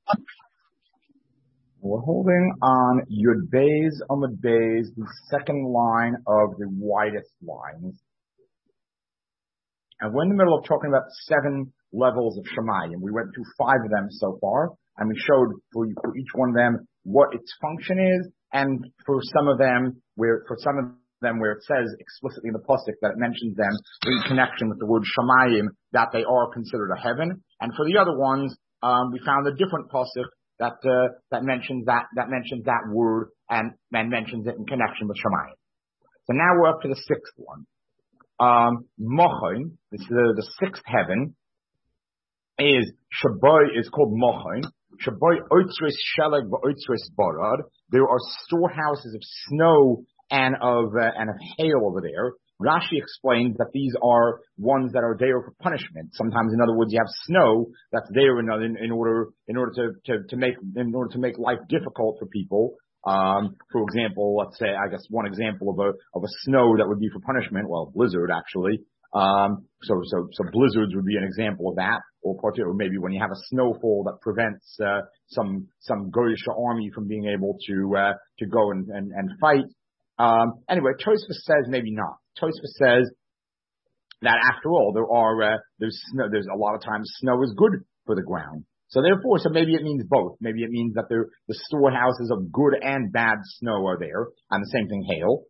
We're holding on Yud Beis Amud Beis, the second line of the widest lines. And we're in the middle of talking about 7 levels of Shemayim. We went through 5 of them so far, and we showed for each one of them what its function is, and for some of them where it says explicitly in the pasuk that it mentions them in connection with the word Shemayim, that they are considered a heaven. And for the other ones, we found a different pasuk that mentions that word and mentions it in connection with Shemayim. So now we're up to the 6th one. Mochon, this is the 6th heaven, is called Mochon. Shaboy Oitzris Sheleg v'Oitzris Barad. There are storehouses of snow and of hail over there. Rashi explains that these are ones that are there for punishment. Sometimes, in other words, you have snow that's there in order to make life difficult for people. For example, let's say, I guess one example of a snow that would be for punishment. Well, blizzard actually. So blizzards would be an example of that, or maybe when you have a snowfall that prevents some Goyish army from being able to go and fight. Anyway, Tosfos says maybe not. Tosfos says that after all, there's snow. There's a lot of times snow is good for the ground. So maybe it means both. Maybe it means that the storehouses of good and bad snow are there, and the same thing hail.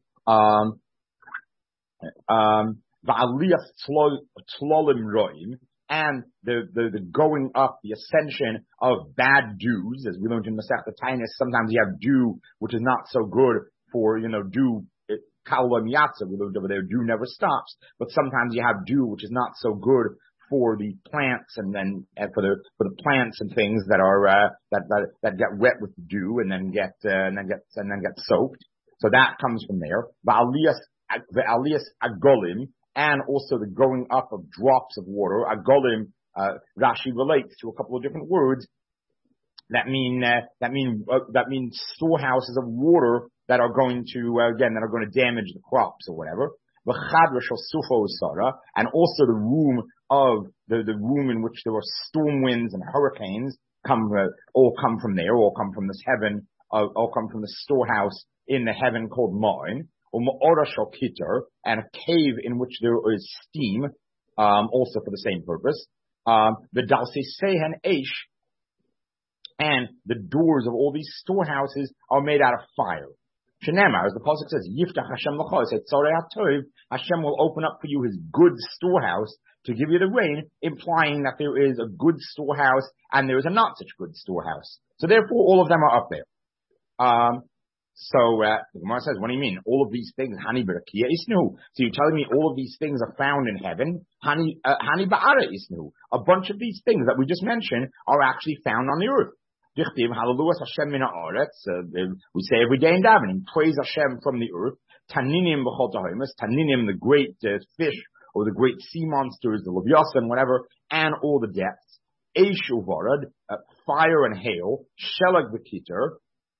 And the going up, the ascension of bad dews, as we learned in Masechta Taanis. Sometimes you have dew which is not so good for dew. Kaula miyatza, we learned over there, dew never stops. But sometimes you have dew which is not so good for the plants, and then for the plants and things that are that get wet with dew and then get soaked. So that comes from there. The aliyas agolim, and also the going up of drops of water. Agolim, Rashi relates to a couple of different words that mean storehouses of water that are going to damage the crops or whatever. And also the room of the room in which there are storm winds and hurricanes all come from there, all come from this heaven, all come from the storehouse in the heaven called Ma'in, or Ma'ora Shal and a cave in which there is steam, also for the same purpose. The Dalsei Sehen Eish, and the doors of all these storehouses are made out of fire. Shenemar, as the pasuk says, Yiftach Hashem l'chos et tzorei hatov, Hashem will open up for you His good storehouse to give you the rain, implying that there is a good storehouse and there is a not such good storehouse. So therefore, all of them are up there. The Gemara says, what do you mean? All of these things, Hani b'rakia isnu. So you're telling me all of these things are found in heaven? Hani ba'ara isnu. A bunch of these things that we just mentioned are actually found on the earth. We say every day in davening, praise Hashem from the earth. Taninim b'chol tahomas, taninim, the great fish, or the great sea monsters, the Leviathan, whatever, and all the depths. Eish uvarad, fire and hail. Shelag v'kitar,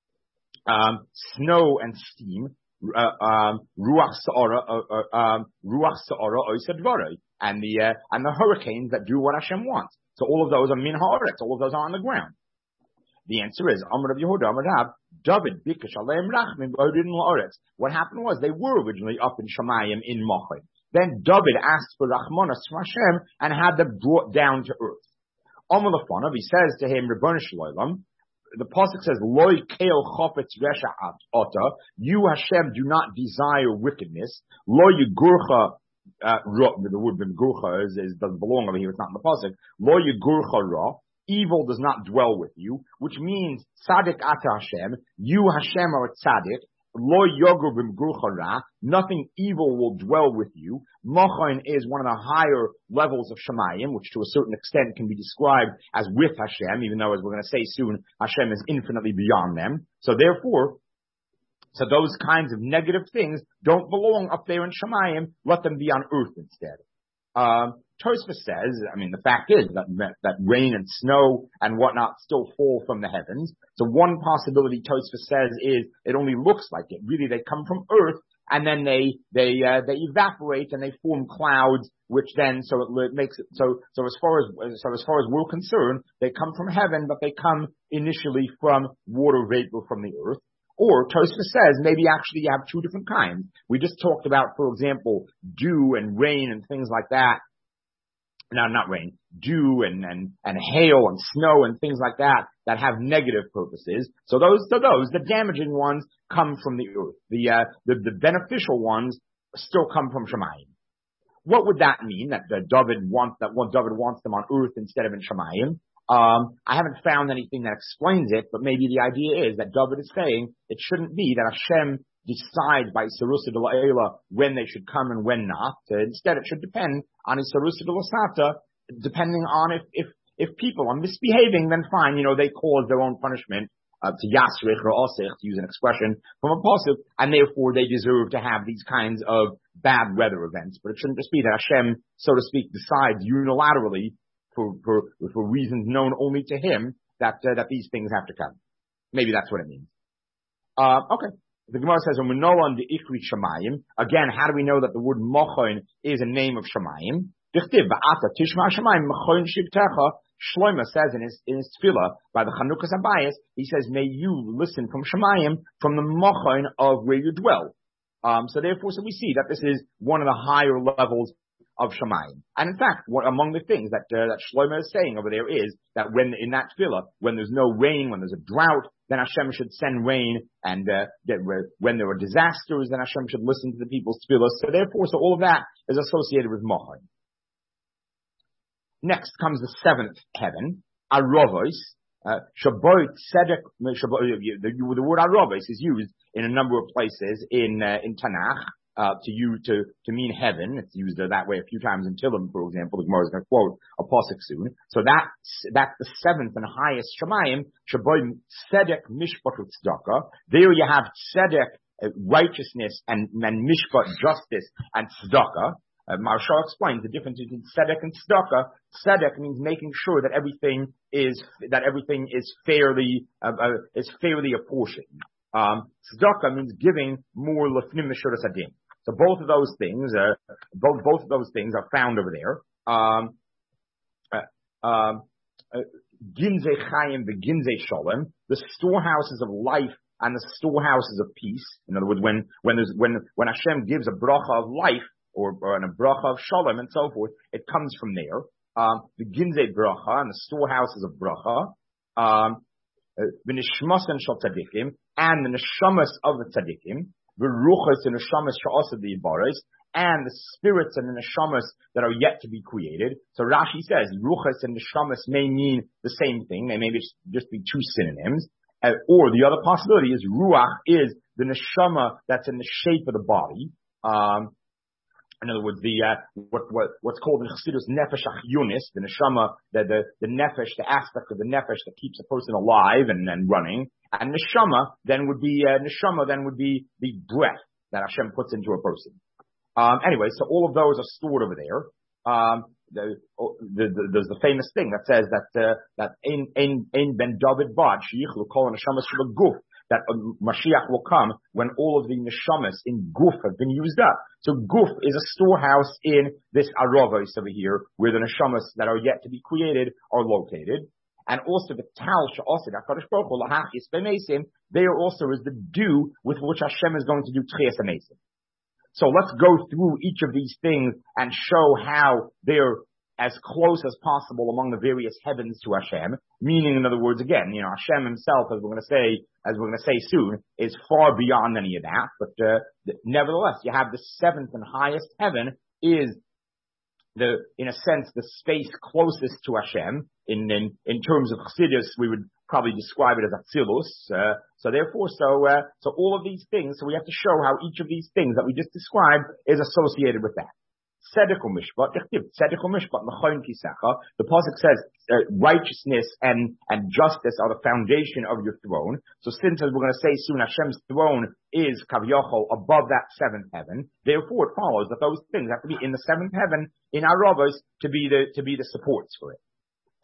snow and steam. Ruach sa'ara oisadvarei, and the hurricanes that do what Hashem wants. So all of those are min haaretz, all of those are on the ground. The answer is, Amar Rav Yehuda, Amar Rav, David bikash aleim rachmim b'odin la'aretz. What happened was they were originally up in Shemayim in Mochon. Then David asked for rachmanas from Hashem and had them brought down to earth. Amar Lefanov, he says to him, Rebbeinu Shalom, the pasuk says, Loi keil chofetz resha ata. You Hashem do not desire wickedness. Lo yigurcha. The word gurcha doesn't belong over here. It's not in the pasuk. Lo yigurcha ra. Evil does not dwell with you, which means tzaddik ata Hashem. You Hashem are a tzaddik. Lo yogur b'mgurcha ra. Nothing evil will dwell with you. Mochon is one of the higher levels of Shemayim, which to a certain extent can be described as with Hashem, even though, as we're going to say soon, Hashem is infinitely beyond them. So therefore, those kinds of negative things don't belong up there in Shemayim. Let them be on earth instead. Tosfos says, the fact is that rain and snow and whatnot still fall from the heavens. So one possibility Tosfos says is it only looks like it. Really, they come from earth, and then they evaporate and they form clouds, which then, so it makes it, so as far as we're concerned, they come from heaven, but they come initially from water vapor from the earth. Or Tosfos says maybe actually you have two different kinds. We just talked about, for example, dew and rain and things like that. No, not rain, dew and hail and snow and things like that have negative purposes. So the damaging ones come from the earth. The beneficial ones still come from Shemayim. What would that mean? That David wants them on earth instead of in Shemayim? I haven't found anything that explains it, but maybe the idea is that David is saying it shouldn't be that Hashem decides by Isarusa de La'ela when they should come and when not. Instead, it should depend on Isarusa de L'Sata, depending on if people are misbehaving, then fine, they cause their own punishment, to Yasrich or Osich, to use an expression from a pasuk, and therefore they deserve to have these kinds of bad weather events. But it shouldn't just be that Hashem, so to speak, decides unilaterally for reasons known only to him that these things have to come. Maybe that's what it means. Okay. The Gemara says, "Umenolan de Ikri Shemayim." Again, how do we know that the word Mochon is a name of Shemayim? Dichtiv ba'ata tishma Shemayim Mochon shivtecha. Shlomo says in his tefillah by the Chanukas Abayis, he says, "May you listen from Shemayim, from the Mochon of where you dwell." So we see that this is one of the higher levels of Shemayim. And in fact, among the things that Shlomo is saying over there is that when in that tefillah, when there's no rain, when there's a drought, then Hashem should send rain, and when there are disasters, then Hashem should listen to the people's tefillah. So all of that is associated with Mochon. Next comes the seventh heaven, Arovos. Shabbat Tzedek. The word Arovos is used in a number of places in Tanakh. To mean heaven. It's used that way a few times in Tillim, for example. The Gemara is going to quote a pasuk soon. So that's the seventh and highest Shemayim, Shaboim Tzedek Mishpat Tzedakah. There you have Tzedek, righteousness, and Mishpat, justice, and Tzedakah. Maharsha explains the difference between Tzedek and Tzedakah. Tzedek means making sure that everything is fairly apportioned. Tzedakah means giving more lefnim mishuras adin. So both of those things are found over there. Ginzei Chayim v'Ginzei Shalom, the storehouses of life and the storehouses of peace. In other words, when Hashem gives a bracha of life or a bracha of Shalom and so forth, it comes from there. The Ginzei bracha and the storehouses of bracha. The nishmasan shel tzadikim and the neshamas of the tzadikim, the ruchas and neshamas sha'asad the yibaris, and the spirits and the neshamas that are yet to be created. So Rashi says ruchas and neshamas may mean the same thing; they may just be two synonyms. Or the other possibility is ruach is the neshama that's in the shape of the body. In other words, what's called in Chassidus nefesh achyunis, the neshama, the nefesh, the aspect of the nefesh that keeps a person alive and running, and neshama then would be the breath that Hashem puts into a person. Anyway, so all of those are stored over there. There's the famous thing that says that ein ben David bad sheyichlu kol neshamas shel guf, that Mashiach will come when all of the neshamas in guf have been used up. So guf is a storehouse in this aravos over here, where the neshamas that are yet to be created are located. And also the tal she'aseh HaKadosh Baruch Hu lahachis b'meisim, there also is the dew with which Hashem is going to do tchias hameisim. So let's go through each of these things and show how they're as close as possible among the various heavens to Hashem. Meaning, in other words, again, Hashem himself, as we're going to say soon, is far beyond any of that. But nevertheless, you have the seventh and highest heaven is in a sense, the space closest to Hashem. In terms of Chassidus, we would probably describe it as Atzilus. So all of these things, so we have to show how each of these things that we just described is associated with that. The pasuk says righteousness and justice are the foundation of your throne. So since, as we're going to say soon, Hashem's throne is Kavyochol above that seventh heaven, therefore it follows that those things have to be in the seventh heaven in Aravos to be the supports for it.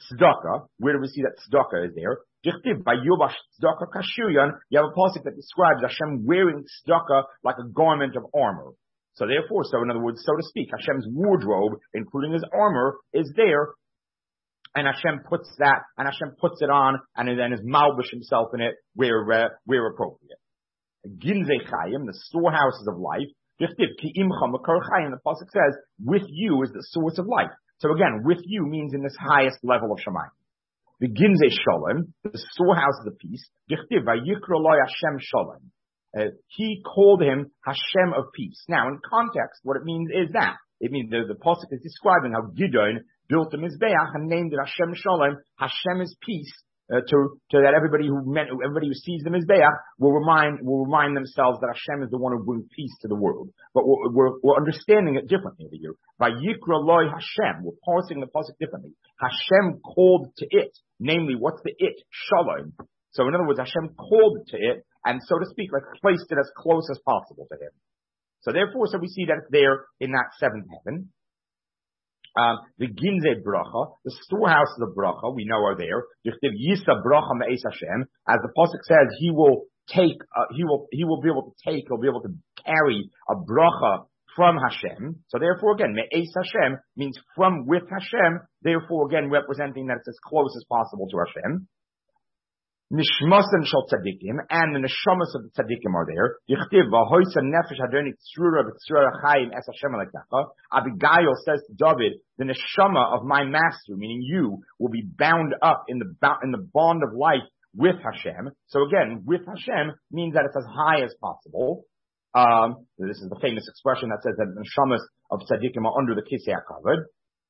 tzedakah. Where do we see that tzedakah is there? By Yubash tzedakah kashuyan, you have a pasuk that describes Hashem wearing tzedakah like a garment of armor. So therefore, so in other words, so to speak, Hashem's wardrobe, including his armor, is there, and Hashem puts it on, and then is malbish himself in it where appropriate. Ginzei chayim, the storehouses of life. The pasuk says, with you is the source of life. So again, with you means in this highest level of Shemayim. The Ginzei Shalom, the storehouses of peace. Hashem Shalom. He called him Hashem of peace. Now, in context, what it means is that it means the pasuk is describing how Gideon built the Mizbeach and named it Hashem Shalom. Hashem is peace. To that everybody who sees the Mizbeach will remind themselves that Hashem is the one who brings peace to the world. But we're understanding it differently over here. By Yikra Loi Hashem, we're parsing the pasuk differently. Hashem called to it, namely, what's the it? Shalom. So in other words, Hashem called to it, and so to speak, like placed it as close as possible to him. So therefore, we see that it's there in that seventh heaven. The Ginzei Bracha, the storehouses of Bracha, we know are there. Yisa Bracha Me'es Hashem, as the pasuk says, he will be able to carry a Bracha from Hashem. So therefore, again, Me'es Hashem means from with Hashem. Therefore, again, representing that it's as close as possible to Hashem. Nishmasan shel tzadikim, and the neshamas of the tzadikim are there. Yichtiv v'hoisa nefesh hadoni tzrura v'tzrura chayim es Hashem alektecha. Abigail says to David, the neshama of my master, meaning you, will be bound up in the bond of life with Hashem. So again, with Hashem means that it's as high as possible. This is the famous expression that says that the neshamas of tzadikim are under the kisei hakavod.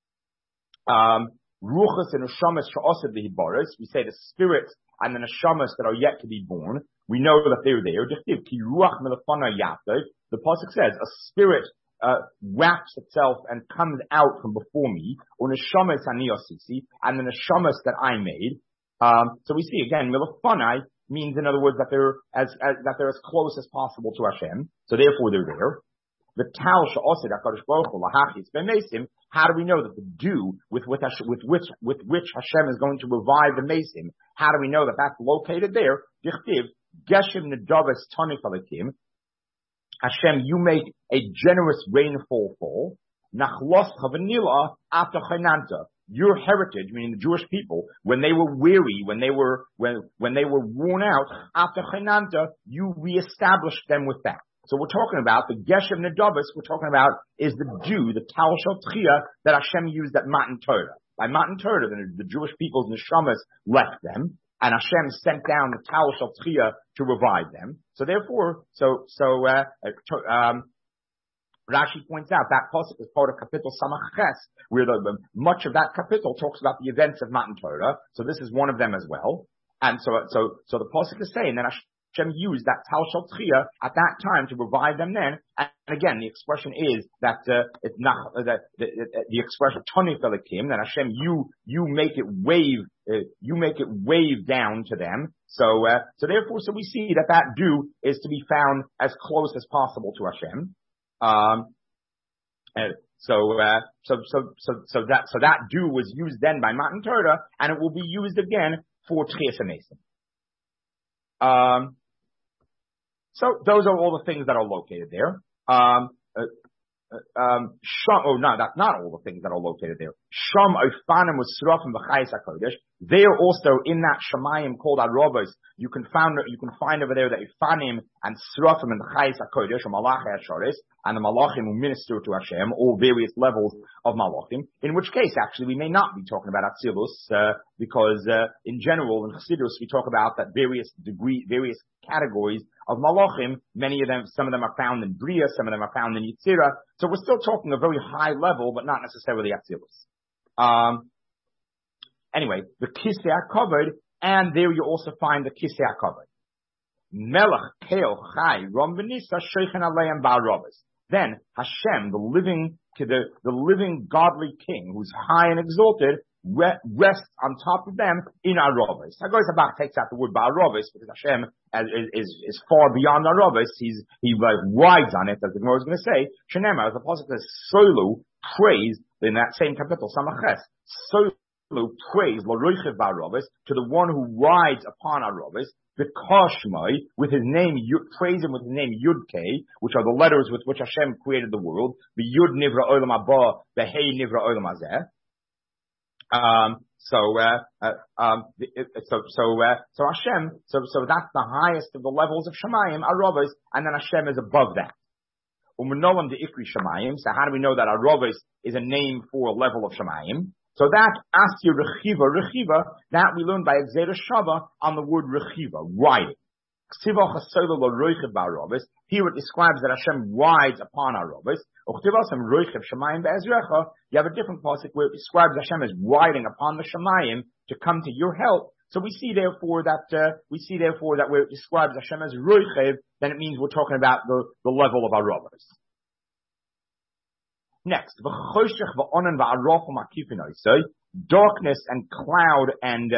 Ruchas and neshamas she'osed v'hibaris. We say the spirits and the neshamas that are yet to be born, we know that they're there. The pasuk says, a spirit wraps itself and comes out from before me, or neshamas haniyosisi, and the neshamas that I made. So we see again, milafanai means, in other words, that they're as close as possible to Hashem. So therefore, they're there. The tal she'osed HaKadosh Baruch Hu lahachis b'meisim. How do we know that the dew with which Hashem is going to revive the mesim? How do we know that that's located there? Dichtiv geshem nedavas tanik alekim. Hashem, you make a generous rainfall fall. Nachlos chavanila after chaynanta. Your heritage, meaning the Jewish people, when they were weary, when they were worn out after chaynanta, you reestablished them with that. So we're talking about the Geshem Nedabas, we're talking about is the dew, the Tal Shel Tchia that Hashem used at Matan Torah. By Matan Torah, the Jewish people's neshamas left them, and Hashem sent down the Tal Shel Tchia to revive them. So therefore, Rashi points out that pasuk is part of Kapitel Samach Ches, where much of that kapitel talks about the events of Matan Torah. So this is one of them as well. And so the pasuk is saying that Hashem used that Tal Shel Tchia at that time to revive them then. And again, the expression is that the expression Toni Felikim, that Hashem, you make it wave down to them. So therefore, we see that dew is to be found as close as possible to Hashem. So that dew was used then by Matan Torah, and it will be used again for Tchias HaMesim. So those are all the things that are located there. That's not all the things that are located there. Sham Ofanim was Srafim B'Chayis HaKodesh. There also in that Shemayim called Arobos, you can find over there the Ofanim and Srafim and the Chayis HaKodesh, or Malachei HaShoris, and the Malachim who minister to Hashem, all various levels of Malachim. In which case, actually, we may not be talking about Atzilus, because in general, in Chassidus, we talk about that various categories of Malachim. Some of them are found in Bria, some of them are found in Yitzira. So we're still talking a very high level, but not necessarily Atzilus. Anyway, the Kisei HaKavod, and there you also find the Kisei HaKavod. Melech Keo Chai Ram V'Nisa Sheichen Aleim Ba'arobos. Then Hashem, the living godly King, who's high and exalted, rests on top of them in Arobos. Hagoy Sabach takes out the word Ba'arobos because Hashem is far beyond Arobos. He rides on it, as the Gemara is going to say. Shenema, as the Apostle says, Solu, praise, in that same capital, Samaches. praise to the one who rides upon Arobis, the Koshmai, with his name, praise him with his name Yud-K, which are the letters with which Hashem created the world, the Yud Nivra Olam Haba, the Hey Nivra Olam Hazeh. So Hashem, so that's the highest of the levels of Shemayim, Arobis, and then Hashem is above that. Umenolam de Ikri Shemayim. So how do we know that Arobis is a name for a level of Shemayim? So that Asya Rechiva, that we learn by Exera Shava on the word Rechiva, riding. Here it describes that Hashem rides upon Arobis. You have a different pasuk where it describes Hashem as riding upon the Shemayim to come to your help. So we see therefore that where it describes Hashem as Roichev, then it means we're talking about the level of Arobis. Next, darkness and cloud and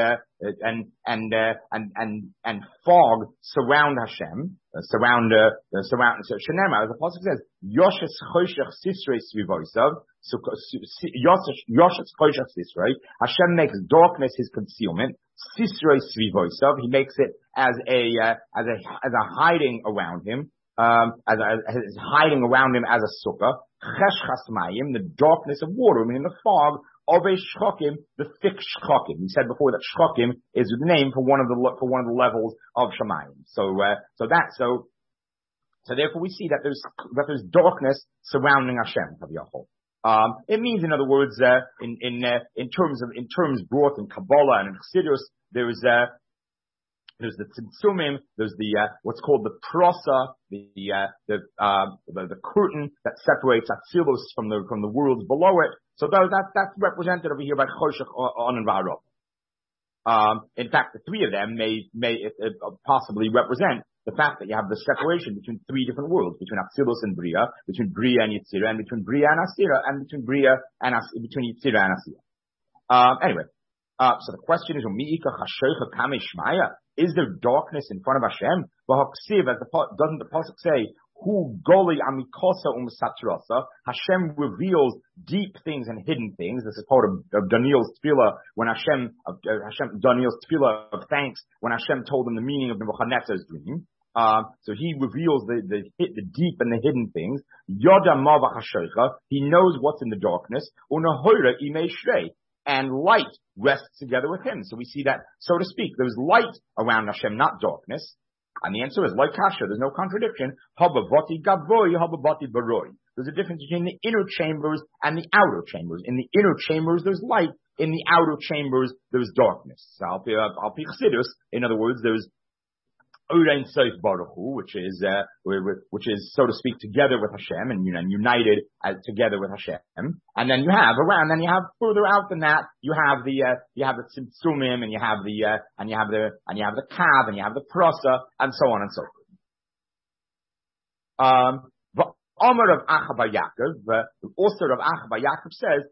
fog surround Hashem, surround Shenema, as the pasuk says, Yoshes Choshech Sisrei Svivosav, Yoshes Choshech Sisrei, Hashem makes darkness his concealment, Sisrei Svivosav, he makes it as a hiding around him, as hiding around him as a sukkah, Cheshchas Mayim, the darkness of water, meaning the fog, of a shchokim, the thick shchokim. We said before that shchokim is the name for one of the levels of Shemayim. So therefore we see that there's darkness surrounding Hashem, Kaviyachol. It means, in other words, in terms brought in Kabbalah and in Chassidus, there's the tzimtzumim, there's the what's called the prosa, the curtain that separates Atzilus from the worlds below it. So that's represented over here by Choshech on and Va'arov. In fact, the three of them may possibly represent the fact that you have the separation between three different worlds, between Atzilus and Bria, between Bria and Yitzira, and between Bria and Asira, and between between Yitzira and Asira. Anyway, so the question is, is there darkness in front of Hashem? Doesn't the pasuk say, "Hu goli amikosa umsatrasa"? Hashem reveals deep things and hidden things. This is part of Daniel's tefillah when Daniel's tefillah of thanks when Hashem told him the meaning of Nebuchadnezzar's dream. So he reveals the deep and the hidden things. Yoda mava hashoicha. He knows what's in the darkness. Unahoira imei shrei. And light rests together with him. So we see that, so to speak, there's light around Hashem, not darkness. And the answer is like kasha. There's no contradiction. Habavati gavoy, habavati baroi. There's a difference between the inner chambers and the outer chambers. In the inner chambers, there's light. In the outer chambers, there's darkness. So Al Pi Chassidus, in other words, there's Urein Seif Baruch Hu, which is, so to speak, together with Hashem and united together with Hashem. And then you have further out than that, you have the Tzimtzumim, and you have the Kav, and you have the Prasa, and so on and so forth. The Omer of Achaba Yaakov, the author of Achaba Yaakov says,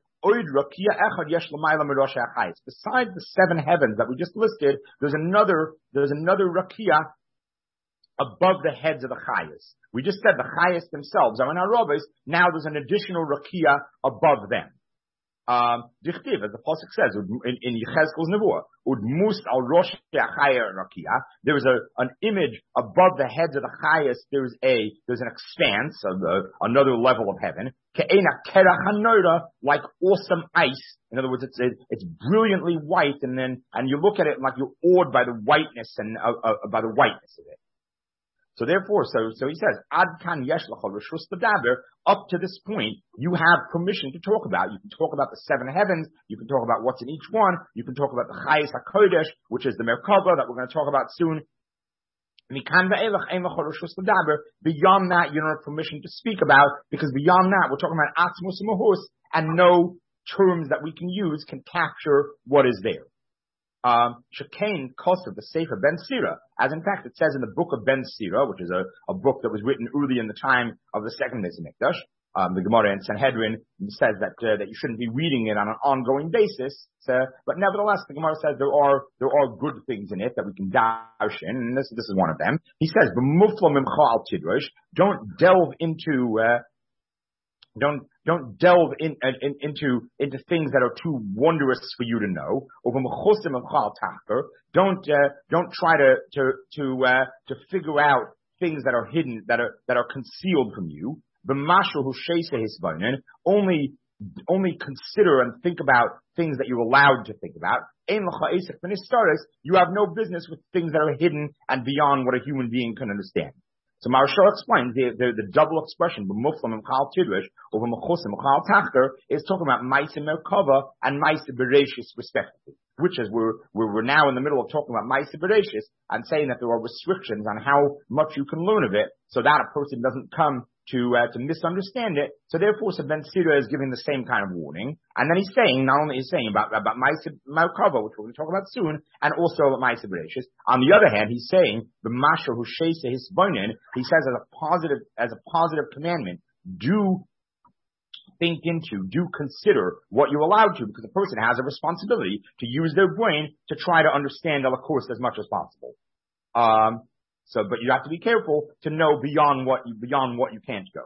besides the seven heavens that we just listed, there's another rakia above the heads of the chayas. We just said the chayas themselves are in Arobis. Now there's an additional rakia above them. Dichtiv, as the pasuk says in Yechezkel's Nevuah, udmust al rosh chaya rakia. There is an image above the heads of the chayas. There's an expanse of another level of heaven. Ke'ena kerach hanora, like awesome ice. In other words, it's brilliantly white, and you look at it like you're awed by the whiteness and by the whiteness of it. So therefore, so he says, Ad kan yesh l'chol reshus l'daber. Up to this point, you have permission to talk about. You can talk about the seven heavens. You can talk about what's in each one. You can talk about the Chayis HaKodesh, which is the Merkava that we're going to talk about soon. Beyond that, you don't have permission to speak about, because beyond that, we're talking about Atzmus and Mahus, and no terms that we can use can capture what is there. Shekain Kosev, the Sefer Ben Sira, as in fact it says in the book of Ben Sira, which is a book that was written early in the time of the second Beis Hamikdash. The Gemara in Sanhedrin says that you shouldn't be reading it on an ongoing basis. But nevertheless, the Gemara says there are good things in it that we can dash in, and this is one of them. He says, "B'mufla mimcha al tidrosh." Don't delve into Don't delve into things that are too wondrous for you to know. Don't try to figure out things that are hidden, that are concealed from you. Only consider and think about things that you're allowed to think about. You have no business with things that are hidden and beyond what a human being can understand. So Maharsha explains the double expression, b'muflam m'chal tidrish, or b'mechusim m'chal tachter, is talking about Maisa Merkava and Maisa Bereshis respectively. Which is, we're now in the middle of talking about Maisa Bereshis and saying that there are restrictions on how much you can learn of it, so that a person doesn't come to misunderstand it. So therefore, Ben Sira is giving the same kind of warning. And then he's saying, not only he's saying about Maisa Merkava, which we're going to talk about soon, and also about Maisa Bereshis. On the other hand, he's saying, the Masha who Sheisa his bonin, he says as a positive commandment, do consider what you're allowed to, because a person has a responsibility to use their brain to try to understand the course as much as possible. But you have to be careful to know beyond what you can't go.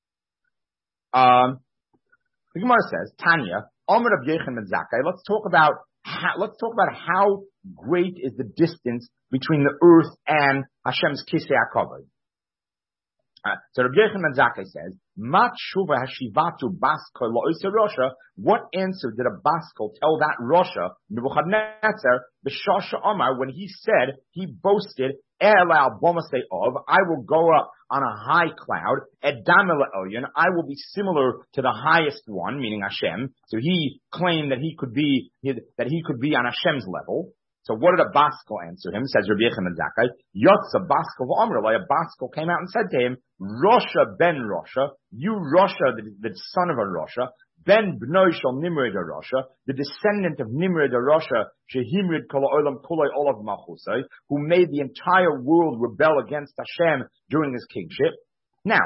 The Gemara says, Tanya, Amar Rav Yechon ben Zakkai. Let's talk about how great is the distance between the earth and Hashem's Kisei HaKavod. So Rav Yechon ben Zakkai says, Mat shuva hashivatu baskol la'oser Rosha. What answer did a baskol tell that Rosha, Nebuchadnezzar, b'shasha Amar, when he said, he boasted, Elal bomasei of, I will go up on a high cloud, Edamel elyon, I will be similar to the highest one, meaning Hashem. So he claimed that he could be on Hashem's level. So what did a baskol answer him? Says Rabbi Yechon ben Zakkai, Yotza baskol v'amrulai, a baskol came out and said to him, Rosha ben Rosha, you Rosha, the son of a Rosha, ben bnoi shel Nimrod a Rosha, the descendant of Nimrod a Rosha, shehimrid kol ha'olam kulei olav malchusai, who made the entire world rebel against Hashem during his kingship. Now,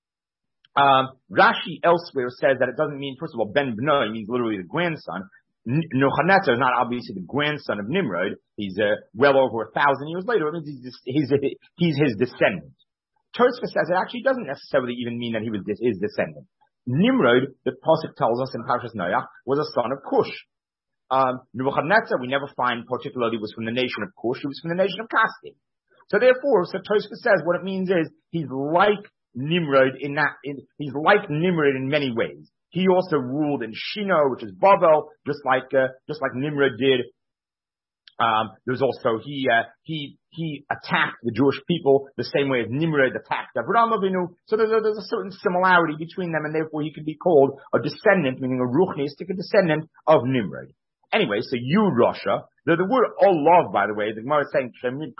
Rashi elsewhere says that it doesn't mean, first of all, ben bnoi means literally the grandson. Nebuchadnezzar is not obviously the grandson of Nimrod. He's well over 1,000 years later. It means he's his descendant. Tosfos says it actually doesn't necessarily even mean that he was his descendant. Nimrod, the Pasuk tells us in Parshas Noach, was a son of Cush. Nebuchadnezzar, we never find particularly was from the nation of Cush. He was from the nation of Kasdim. So therefore, Tosfos says what it means is he's like Nimrod he's like Nimrod in many ways. He also ruled in Shinar, which is Babel, just like Nimrod did. There's also he attacked the Jewish people the same way as Nimrod attacked Avraham Avinu. So there's a certain similarity between them, and therefore he could be called a descendant, meaning a ruchnistic, a descendant of Nimrod. Anyway, so you Rasha, the word olav, by the way, the Gemara is saying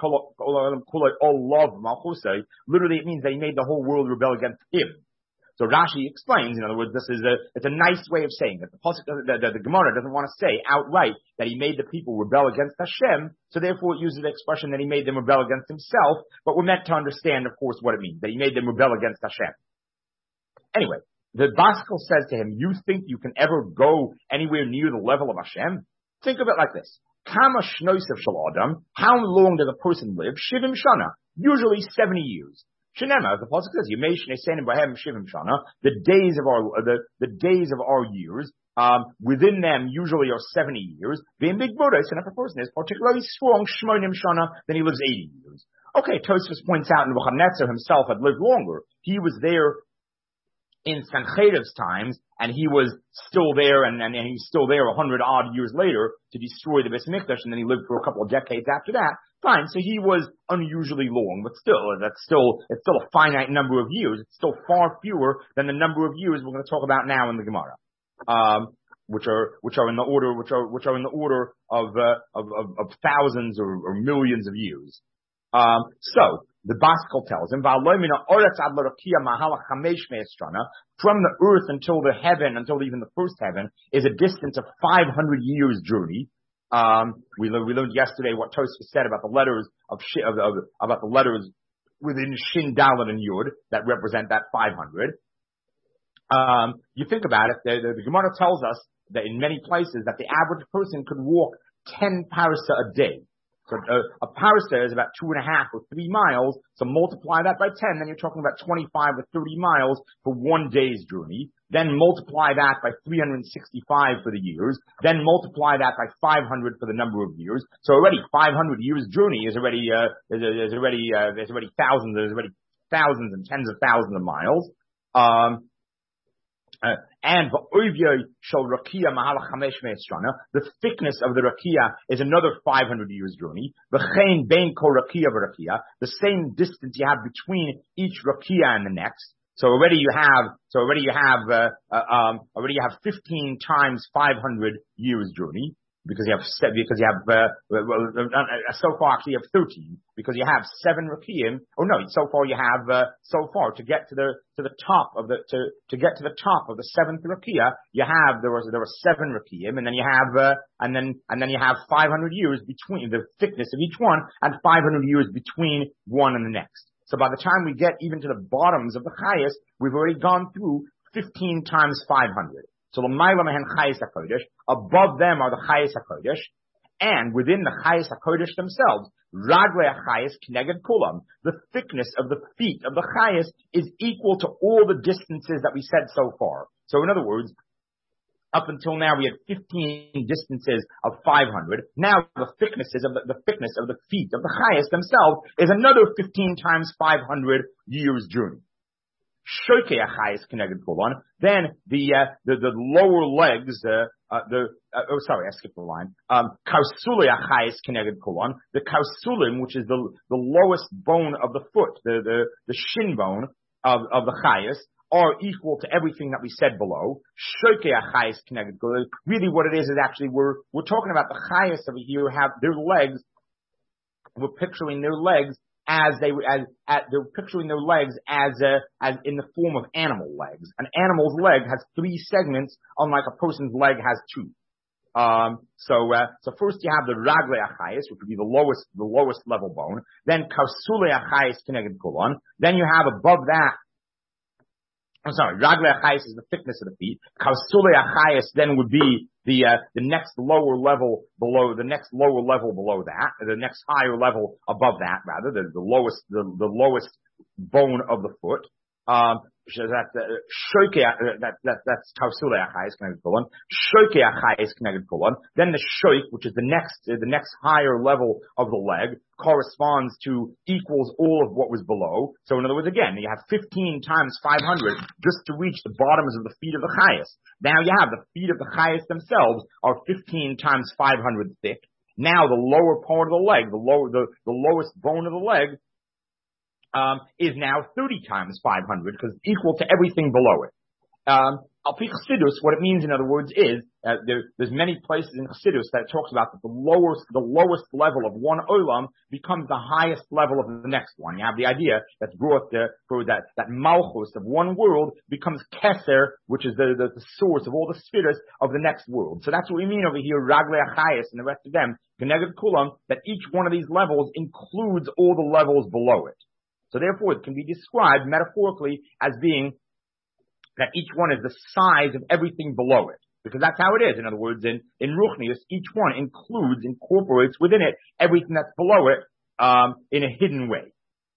olav malchusai. Literally, it means that he made the whole world rebel against him. So Rashi explains, in other words, it's a nice way of saying that the Gemara doesn't want to say outright that he made the people rebel against Hashem, so therefore it uses the expression that he made them rebel against himself, but we're meant to understand, of course, what it means, that he made them rebel against Hashem. Anyway, the Baskal says to him, you think you can ever go anywhere near the level of Hashem? Think of it like this. Kama shnoisav shel adam, how long does a person live? Shivim shana, usually 70 years. Shenema, the pasuk says, "Yemei shnei senim b'hem shivim shana." The days of our years, within them usually are 70 years. Being big bodas, and if a person is particularly strong, shmonim shana, then he lives 80 years. Okay, Tosfos points out Nebuchadnezzar himself had lived longer. He was there in Sancheriev's times, and he was still there, and he's still there 100 odd years later to destroy the Beis Mikdash, and then he lived for a couple of decades after that. Fine, so he was unusually long, but still, it's still a finite number of years. It's still far fewer than the number of years we're going to talk about now in the Gemara, which are in the order of thousands or millions of years. So the Baskal tells him, from the earth until the heaven, until even the first heaven, is a distance of 500 years journey. We learned yesterday what Tosfos said about the letters about the letters within Shin, Dalet, and Yud that represent that 500. You think about it, the Gemara tells us that in many places that the average person could walk 10 parasa a day. So a parsa is about 2.5 or 3 miles. So multiply that by 10, then you're talking about 25 or 30 miles for one day's journey. Then multiply that by 365 for the years. Then multiply that by 500 for the number of years. So already 500 years journey is already thousands and tens of thousands of miles. And the thickness of the rakia is another 500 years journey. The same distance you have between each rakia and the next. So already you have 15 times 500 years journey. So far actually you have 13, because you have 7 rakiyim. Oh no, so far you have, to get to the top of the 7th rakiyah, there were 7 rakiyim, and then you have 500 years between the thickness of each one, and 500 years between one and the next. So by the time we get even to the bottoms of the chayas, we've already gone through 15 times 500. So l'mayla mehen chayes hakodesh, above them are the chayes hakodesh, and within the chayes hakodesh themselves, raglei chayes kneged kulam, the thickness of the feet of the chayes is equal to all the distances that we said so far. So in other words, up until now we had 15 distances of 500. Now the thickness of the feet of the chayes themselves is another 15 times 500 years journey. Then the lower legs, I skipped the line. The kausulim, which is the lowest bone of the foot, the shin bone of the chayas, are equal to everything that we said below. Really what it is actually we're talking about the chayas over here have their legs. We're picturing their legs they're picturing their legs as in the form of animal legs. An animal's leg has 3 segments, unlike a person's leg has 2. So first you have the raglei achayis, which would be the lowest level bone. Then kausulei achayis keneged kulon. Then you have above that. Raglei achayis is the thickness of the feet. Kausulei achayis then would be the next lower level below that, the next higher level above that, rather, the lowest bone of the foot. That's kausulei achayis keneged kulon. Shokei achayis keneged kulon. Then the shoik, which is the next higher level of the leg, corresponds to equals all of what was below. So in other words, again, you have 15 times 500 just to reach the bottoms of the feet of the chayas. Now you have the feet of the chayas themselves are 15 times 500 thick. Now the lower part of the leg, the lowest bone of the leg, is now 30 times 500, because it's equal to everything below it. Al pi Chassidus, what it means, in other words, is there's many places in Chassidus that it talks about that the lowest level of one olam becomes the highest level of the next one. You have the idea that's brought for that malchus of one world becomes keser, which is the source of all the spheres of the next world. So that's what we mean over here, raglei achayis and the rest of them, keneged kulam, that each one of these levels includes all the levels below it. So therefore, it can be described metaphorically as being that each one is the size of everything below it. Because that's how it is. In other words, in Ruchnius, each one incorporates within it everything that's below it, in a hidden way.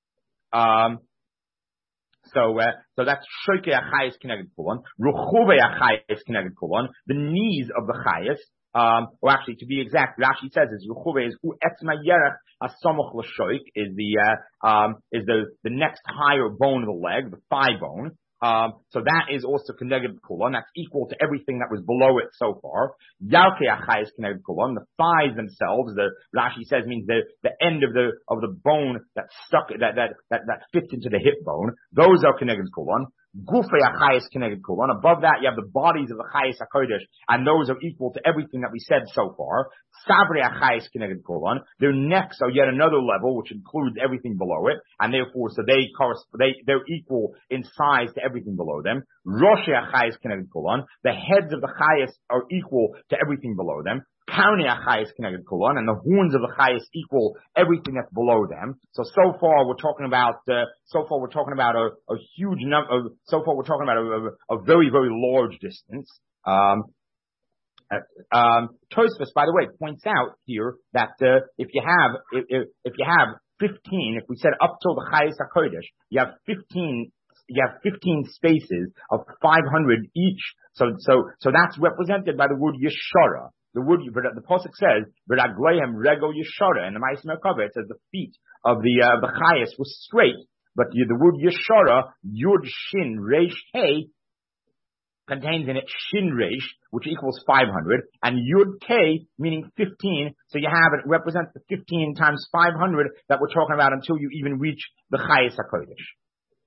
So that's Shokei Achayis Keneged Kulon, Ruchuvei Achayis Keneged Kulon, the knees of the Chayis, or actually to be exact, Rashi says is Ruchuvei is Etzma Yerech Asamoch L'Shoik, is the next higher bone of the leg, the thigh bone. So that is also Keneged Kulon. That's equal to everything that was below it so far. Yarkei Achayis Keneged Kulon. The thighs themselves, the Rashi says, means the end of the bone that fits into the hip bone. Those are Keneged Kulon. Gufei Achayis Keneged Kulon. Above that, you have the bodies of the Chayis HaKodesh, and those are equal to everything that we said so far. Savrei Achayis Keneged Kulon. Their necks are yet another level, which includes everything below it, and therefore, so they're equal in size to everything below them. Roshei Achayis Keneged Kulon. The heads of the Chayis are equal to everything below them. Karnei Achayis Keneged Kulon, and the horns of the Chayis equal everything that's below them. So far we're talking about a huge number. So far we're talking about a very, very large distance. Tosfos, by the way, points out here that if you have 15, if we said up till the Chayes HaKodesh, you have 15 spaces of 500 each. So that's represented by the word Yeshara. The pasuk says, "V'ragleihem rego Yeshara," and the Ma'aseh Merkavah, it says the feet of the Chayes was straight. But the word Yeshara, Yud Shin Reish Hey, contains in it Shin Reish, which equals 500, and Yud K, meaning 15. So you have it represents the 15 times 500 that we're talking about until you even reach the Chayes HaKodesh.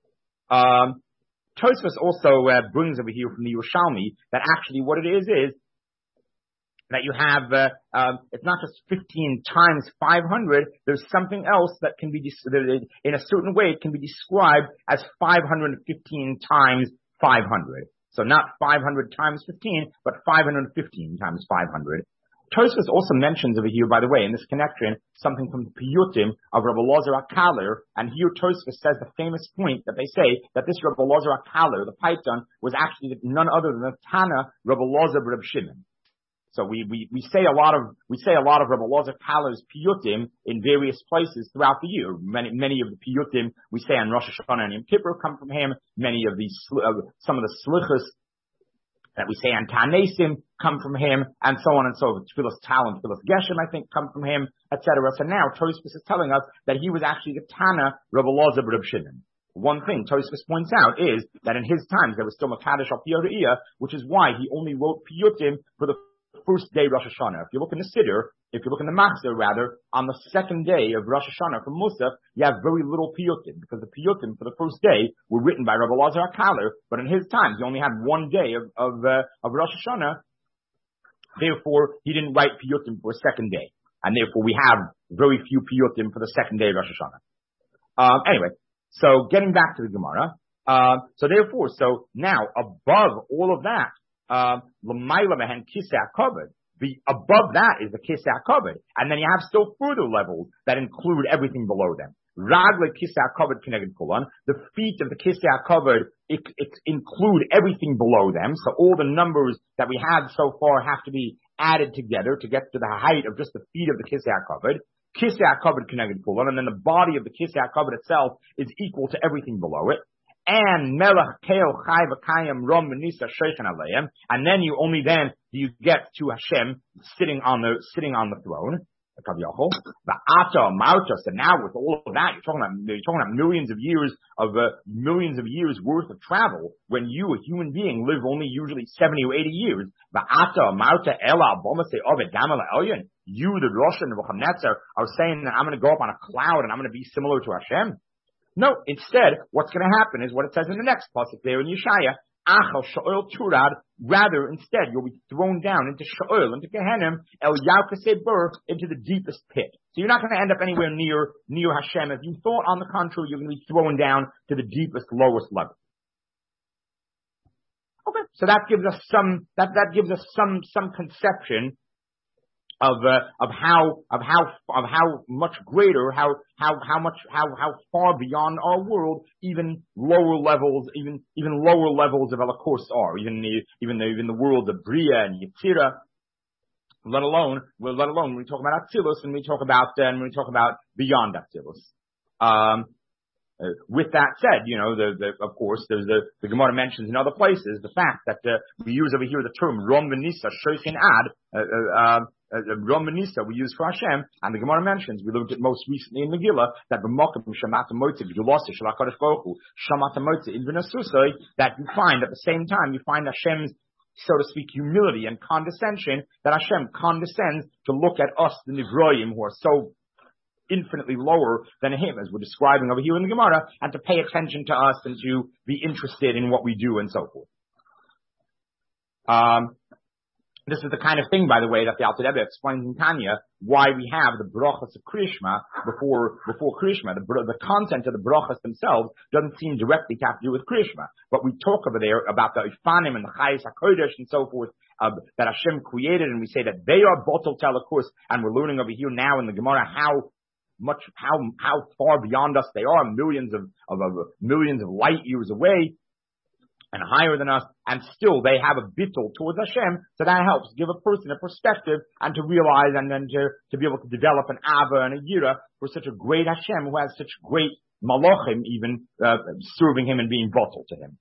Tosfos also brings over here from the Yerushalmi that actually what it is that you have, it's not just 15 times 500, there's something else that can be, in a certain way, it can be described as 515 times 500. So not 500 times 15, but 515 times 500. Tosfos also mentions over here, by the way, in this connection, something from the Piyutim of Rabbi Elazar HaKaler, and here Tosfos says the famous point that they say that this Rabbi Elazar HaKaler, the Paitan, was actually none other than the Tana Rabbi Elazar Reb Shimon. So we say a lot of Rabbi Elazar HaKaler's Piyutim in various places throughout the year. Many of the Piyutim we say on Rosh Hashanah and Yom Kippur come from him. Many of these some of the Slichas that we say on Tanesim come from him, and so on and so forth. Tfilas Tal and Tfilas Geshem, I think, come from him, etc. So now Tosfos is telling us that he was actually the Tana Rabbi Elazar Reb Shimon. One thing Tosfos points out is that in his times there was still Makadosh al Piyotiyah, which is why he only wrote Piyutim for the first day Rosh Hashanah. If you look in the Siddur, if you look in the Machzor rather, on the second day of Rosh Hashanah from Musaf, you have very little Piyutim, because the Piyutim for the first day were written by Rabbi Elazar HaKaler, but in his times he only had one day of Rosh Hashanah. Therefore, he didn't write Piyutim for a second day, and therefore we have very few Piyutim for the second day of Rosh Hashanah. Anyway, so getting back to the Gemara, so now above all of that, L'mayla mehen kisei hakavod. The above that is the kisei hakavod, and then you have still further levels that include everything below them. Ragle kisei hakavod keneged kulan. The feet of the kisei hakavod include everything below them. So all the numbers that we had so far have to be added together to get to the height of just the feet of the kisei hakavod. Kisei hakavod keneged kulan, and then the body of the kisei hakavod itself is equal to everything below it. And Melech Keo Chai V'Kayim Rom V'Nisa Sheikhan Aleim, and then you get to Hashem sitting on the throne. V'Ata Mautos, and now with all of that, you're talking about millions of years worth of travel. When you, a human being, live only usually 70 or 80 years. V'Ata Mauta Ela Bomase Ovid Gamal Elyon. You, the Rosh and Nebuchadnezzar, are saying that I'm going to go up on a cloud and I'm going to be similar to Hashem. No, instead, what's going to happen is what it says in the next pasuk there in Yeshaya. Achal Sha'ol Turad. Rather, instead, you'll be thrown down into Sha'ol, into Gehenim, El Yaukasei Bur, into the deepest pit. So you're not going to end up anywhere near Hashem. If you thought, on the contrary, you're going to be thrown down to the deepest, lowest level. Okay, so that gives us some conception of how much greater, how far beyond our world even lower levels of Elokos are, even the world of Bria and Yetzirah, let alone when we talk about Atzilus and when we talk about beyond Atzilus. With that said, of course, there's the Gemara mentions in other places the fact that we use over here the term Rom V'Nisa Shoikin Ad. Rom V'Nisa we use for Hashem, and the Gemara mentions, we looked at most recently in Megillah, that b'mokim Shamata Motzi G'dulosei Shel HaKadosh Baruch Hu Shamata Motzi in V'Nasusoi, that you find at the same time you find Hashem's, so to speak, humility and condescension, that Hashem condescends to look at us, the Nivroim, who are so infinitely lower than him, as we're describing over here in the Gemara, and to pay attention to us and to be interested in what we do and so forth. This is the kind of thing, by the way, that the Alter Rebbe explains in Tanya, why we have the brachas of Krishma before Krishma. The content of the brachas themselves doesn't seem directly to have to do with Krishma. But we talk over there about the Ifanim and the Chayes HaKodesh and so forth, that Hashem created, and we say that they are botol telekus, and we're learning over here now in the Gemara how far beyond us they are, millions of light years away. and higher than us, and still they have a bittul towards Hashem, so that helps give a person a perspective and to realize and then to be able to develop an ava and a yira for such a great Hashem who has such great malachim even serving him and being bottled to him.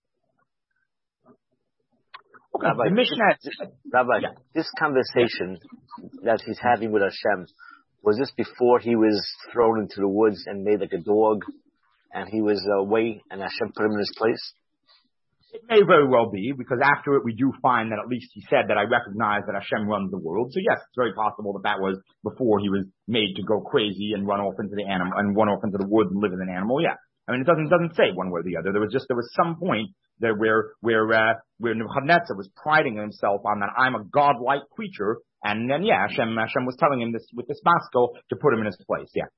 Okay, Rabbi, the Mishnah, this conversation that he's having with Hashem, was this before he was thrown into the woods and made like a dog, and he was away, and Hashem put him in his place? It may very well be, because after it we do find that at least he said that I recognize that Hashem runs the world. So yes, it's very possible that that was before he was made to go crazy and run off into the animal and run off into the woods and live as an animal. Yeah, I mean it doesn't say one way or the other. There was some point there where Nebuchadnezzar was priding himself on that I'm a godlike creature, and then Hashem was telling him this with this maskell to put him in his place. Yeah.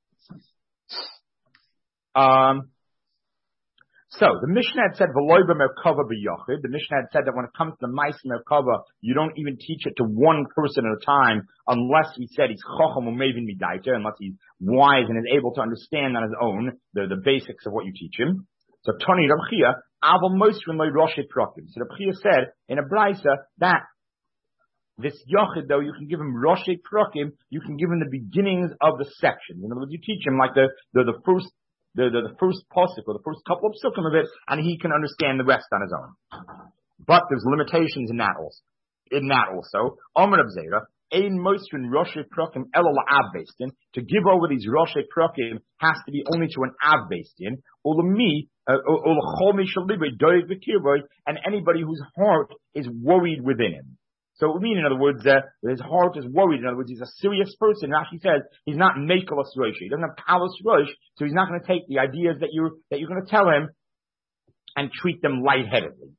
So the Mishnah had said V'loy b'merkava b'yochid. The Mishnah had said that when it comes to the Ma'aseh Merkava, you don't even teach it to one person at a time unless we said he's chacham u'mevin midaita, unless he's wise and is able to understand on his own the basics of what you teach him. So Tani Rav Chia aval mosrin loy roshei prakim. So Rav Chia said in a brisa that this yochid, though, you can give him roshei prakim, you can give him the beginnings of the section. In other words, you teach him like the first pasuk or the first couple of psukim of it, and he can understand the rest on his own. But there's limitations in that also. Amar Reb Zera, ein mosrin roshei prakim ela la'av beis din. To give over these roshei prakim has to be only to an av beis din. Ulami ulachol mishal libay doeg v'kirboy, and anybody whose heart is worried within him. So it would mean, in other words, his heart is worried. In other words, he's a serious person. Rashi says he's not mekelos rosh. He doesn't have kalos rosh, so he's not going to take the ideas that you're going to tell him and treat them lightheadedly.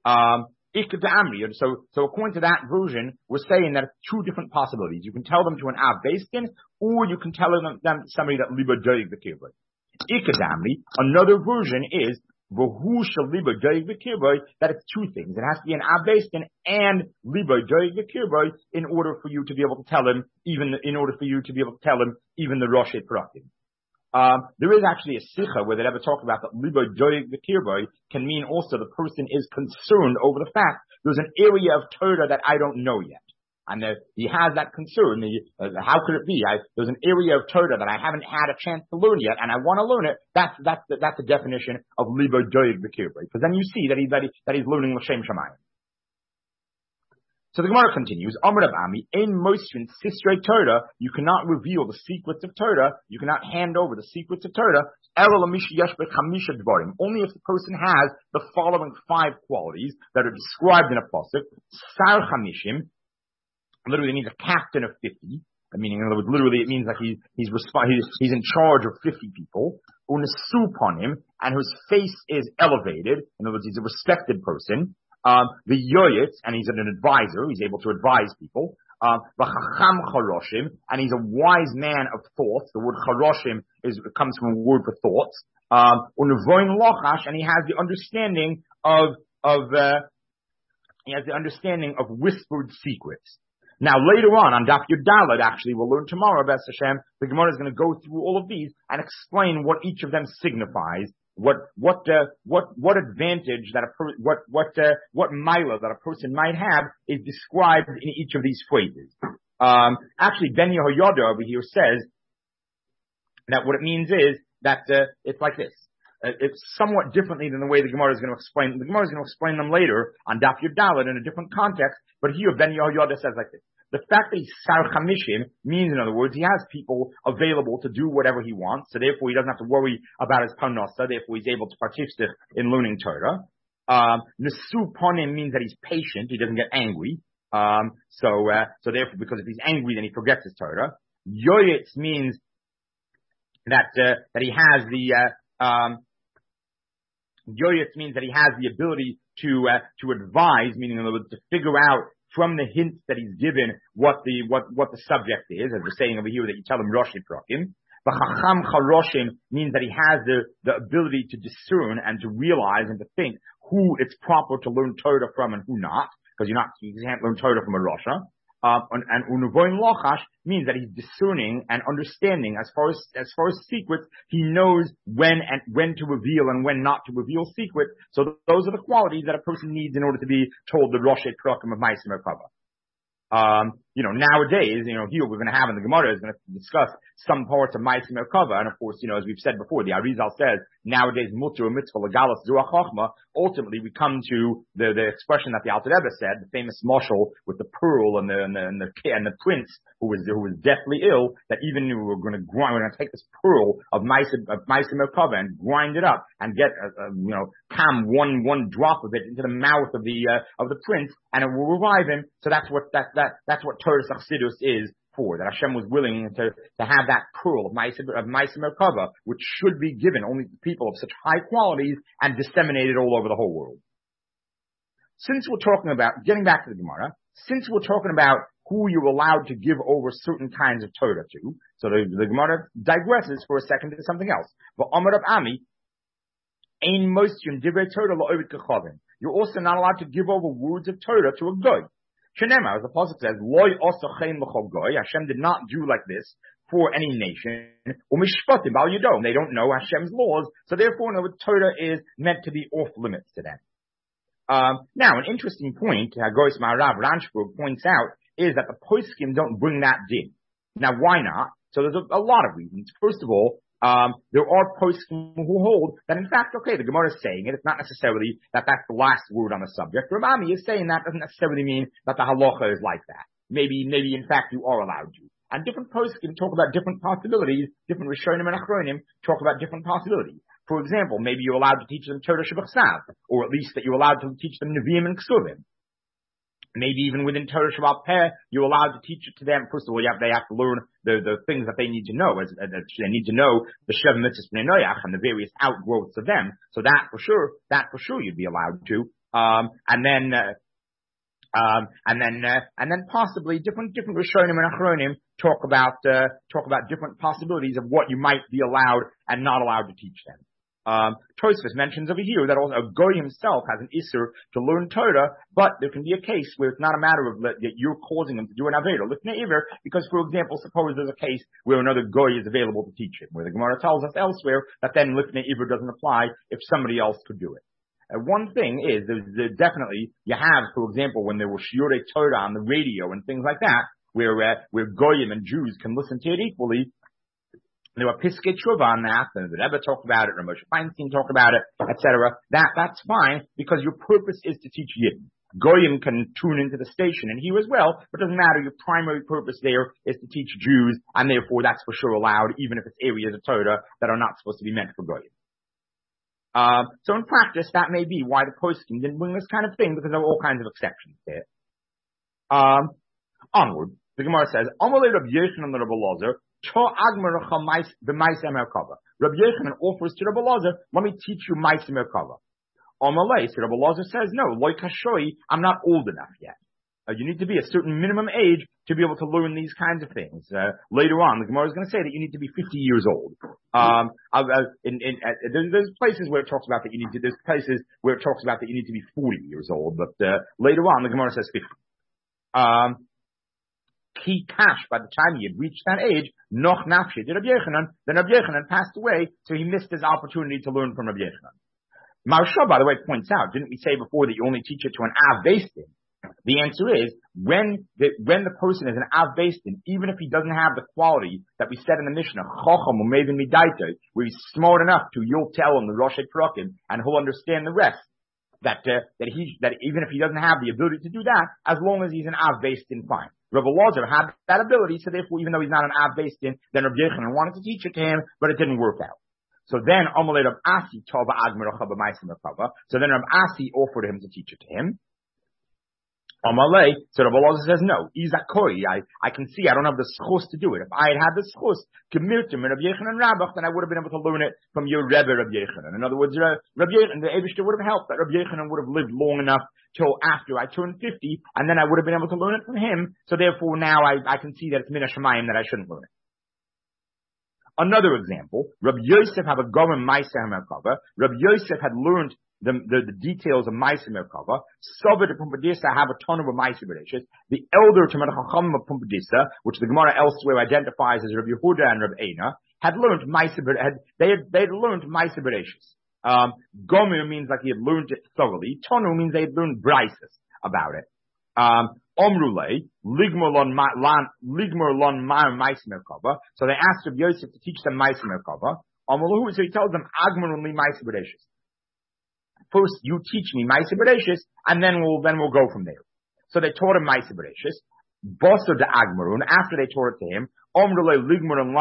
So according to that version, we're saying that it's two different possibilities. You can tell them to an av beis din, or you can tell them somebody that liba doeg v'kirboy. Ikadamri, another version is that it's two things. It has to be an av beis din and liba doeg v'kirboy in order for you to be able to tell him even the roshei prakim. There is actually a sikha where they ever talk about that liba doeg v'kirboy can mean also the person is concerned over the fact there's an area of Torah that I don't know yet. And he has that concern. How could it be? There's an area of Torah that I haven't had a chance to learn yet, and I want to learn it. That's the definition of liba doeg v'kirboy. Because then you see that he's learning l'shem shamayim. So the Gemara continues. Amar Rav Ami, ein mosrin sisrei Torah. You cannot reveal the secrets of Torah. You cannot hand over the secrets of Torah. Ela l'mishi yesh b'chamisha dvarim. Only if the person has the following 5 qualities that are described in a pasuk. Sar chamishim. Literally, it means a captain of 50. Meaning, in other words, literally, it means that he's in charge of 50 people. Unesu upon him, and whose face is elevated. In other words, he's a respected person. The yoyetz, and he's an advisor. He's able to advise people. V'chacham charoshim, and he's a wise man of thoughts. The word charoshim comes from a word for thoughts. Unevoin lochash, and he has the understanding of whispered secrets. Now, later on Daf Yud Daled, actually, we'll learn tomorrow, B'ez Hashem, the Gemara is going to go through all of these and explain what each of them signifies, what advantage that what milah that a person might have is described in each of these phrases. Actually, Ben Yehoyada over here says that what it means is that it's like this. It's somewhat differently than the way the Gemara is going to explain. The Gemara is going to explain them later on Daf Yud Daled in a different context, but here Ben Yehoyada says like this. The fact that he's Sar Chamishim means, in other words, he has people available to do whatever he wants, so therefore he doesn't have to worry about his parnasa, therefore he's able to participate in learning Torah. Nesu Ponim means that he's patient, he doesn't get angry. So therefore, because if he's angry, then he forgets his Torah. Yoyetz means that he has the Yoyetz means that he has the ability to advise, meaning in other words, to figure out from the hints that he's given what the subject is, as we're saying over here that you tell him roshei prakim. V'chacham charoshim means that he has the ability to discern and to realize and to think who it's proper to learn Torah from and who not, because you can't learn Torah from a Rasha. And unuvoin lochash means that he's discerning and understanding as far as secrets. He knows when to reveal and when not to reveal secrets. So those are the qualities that a person needs in order to be told the Rosh Prakim of Ma'aseh Merkava. Nowadays, here we're going to have in the Gemara is going to discuss some parts of Ma'aseh Merkava, and of course, as we've said before, the Arizal says nowadays mutter mitzvah legalas zuach chochma. Ultimately, we come to the expression that the Alter Rebbe said, the famous mashal with the pearl and the prince who was deathly ill. That even we're going to take this pearl of Ma'aseh Merkava and grind it up and get kam one drop of it into the mouth of the prince, and it will revive him. So that's what Torah Chassidus is for, that Hashem was willing to have that pearl of Ma'aseh Merkava, which should be given only to people of such high qualities and disseminated all over the whole world. Since we're talking about, getting back to the Gemara, since we're talking about who you're allowed to give over certain kinds of Torah to, so the Gemara digresses for a second to something else. But Amar Rab Ami, Ein Mostin Divrei Torah La'ovid Kechavim. You're also not allowed to give over words of Torah to a goy. Shenema, as the pasuk says, Loi Osachein L'chol Goy. Hashem did not do like this for any nation. Umishpatim Bal Yodom. They don't know Hashem's laws, so therefore, Torah is meant to be off limits to them. Now, an interesting point, Goyis Ma'arav Ranshburg points out, is that the poskim don't bring that din. Now, why not? So there's a lot of reasons. First of all, there are poskim who hold that in fact, okay, the Gemara is saying it. It's not necessarily that that's the last word on the subject. Ramami is saying that doesn't necessarily mean that the halacha is like that. Maybe in fact you are allowed to. And different poskim talk about different possibilities. Different Rishonim and Achronim talk about different possibilities. For example, maybe you're allowed to teach them Torah Shebachsav, or at least that you're allowed to teach them Nevi'im and Ksuvim. Maybe even within Torah Shabbat Peh, you're allowed to teach it to them. First of all, they have to learn the things that they need to know. They need to know the Sheva Mitzvahs Bnei Noach and the various outgrowths of them. So that for sure you'd be allowed to. And then possibly different Rishonim and Achronim talk about different possibilities of what you might be allowed and not allowed to teach them. Tosfos mentions over here that also a goy himself has an isser to learn Torah, but there can be a case where it's not a matter of that you're causing him to do an avera, lifnei iver, because for example, suppose there's a case where another goy is available to teach him, where the Gemara tells us elsewhere that then lifnei iver doesn't apply if somebody else could do it. One thing is, there's definitely, you have, for example, when there were shiurei Torah on the radio and things like that, where goyim and Jews can listen to it equally. There were Piskei Tshuva on that, and the Rebbe talked about it, or Moshe Feinstein talked about it, etc. That's fine, because your purpose is to teach Yidden. Goyim can tune into the station and hear as well, but it doesn't matter. Your primary purpose there is to teach Jews, and therefore that's for sure allowed, even if it's areas of Torah that are not supposed to be meant for Goyim. So in practice, that may be why the poskim didn't bring this kind of thing, because there are all kinds of exceptions there. Onward, the Gemara says, Amalei Rabbi Yochanan Rabbi Elazar, Rabbi Yochanan offers to Rabbi Elazar, let me teach you Ma'aseh Merkava. Amalei, so Rabbi Elazar says, no, Loi Kashoi, I'm not old enough yet. You need to be a certain minimum age to be able to learn these kinds of things. Later on, the Gemara is going to say that you need to be 50 years old. There's places where it talks about that there's places where it talks about that you need to be 40 years old, but later on, the Gemara says 50. Ki Kash, by the time he had reached that age, Noch Nafshi did Rabbi Yochanan, then Rabbi Yochanan passed away, so he missed his opportunity to learn from Rabbi Yochanan. Maharsha, by the way, points out, didn't we say before that you only teach it to an Av Beis Din? The answer is, when the person is an Av Beis Din, even if he doesn't have the quality that we said in the Mishnah, Chocham Umevin Midaita, where he's smart enough to, you'll tell him the Rosh Prakim, and he'll understand the rest. That even if he doesn't have the ability to do that, as long as he's an Av Beis Din, fine. Rabbi Elazar had that ability, so therefore, even though he's not an Av Beis Din, then Rabbi Yochanan wanted to teach it to him, but it didn't work out. So then, Amalei Rav Asi Tova Agmeracha b'Ma'aseh Merkava. So then Rav Asi offered him to teach it to him. Amalei, so Rabbi Elazar says, no, Izakoi, I can see I don't have the schus to do it. If I had the schus, Gemirtim and Rabbi Yochanan Rabbach, then I would have been able to learn it from your Rebbe Rabbi Yochanan. In other words, Rabbi Yochanan, the Eibishter would have helped, that Rabbi Yochanan would have lived long enough till after I turned 50, and then I would have been able to learn it from him. So therefore now I can see that it's Min HaShamayim that I shouldn't learn it. Another example, Rabbi Yosef had a Gomer Ma'aseh Merkava. Rabbi Yosef had learned the details of Ma'aser Merkava. Sovet to Pumbedisa have a ton of Ma'aser Bereshis. The elder Talmid Chacham of Pumbedisa, which the Gemara elsewhere identifies as Rabbi Yehuda and Rabbi Eina, had learned Ma'aser. They had learned Ma'aser Bereshis. Gomer means like he had learned it thoroughly. Tonu means they had learned Brises about it. Omrule, Ligmar lon Ma'aser Merkava. So they asked Rabbi Yosef to teach them Ma'aser Merkava. So he tells them, Agmar only Ma'aser Bereshis. First, you teach me Ma'aser Bereshis, and then we'll go from there. So they taught him Ma'aser Bereshis. Bosso de Agmarun, after they taught it to him, Omrule Ligmarun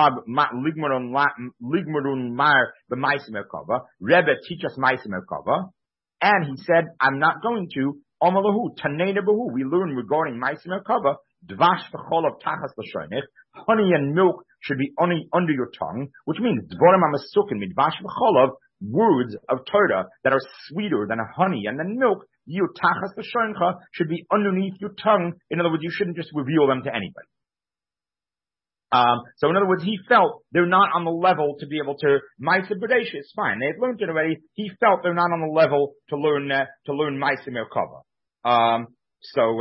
Mar b'Ma'aser Merkava. Rebbe, teach us Ma'aser Merkava. And he said, I'm not going to. Omalahu, Tanena Bahu, we learn regarding Ma'aser Merkava, Dvash v'cholav tachas l'shoinich, honey and milk should be under your tongue, which means Dvorim HaMesukin midvash v'cholav, words of Torah that are sweeter than honey and then milk, you tachas l'shoincha, should be underneath your tongue. In other words, you shouldn't just reveal them to anybody. So in other words, he felt they're not on the level to be able to Ma'aser Bereshis. Fine, they had learned it already. He felt they're not on the level to learn Ma'aser Merkava. So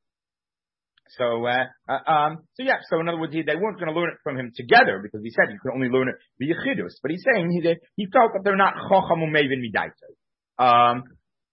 in other words, they weren't going to learn it from him together because he said you could only learn it via chidus. But he's saying he felt that they're not chacham u'mevin midaita.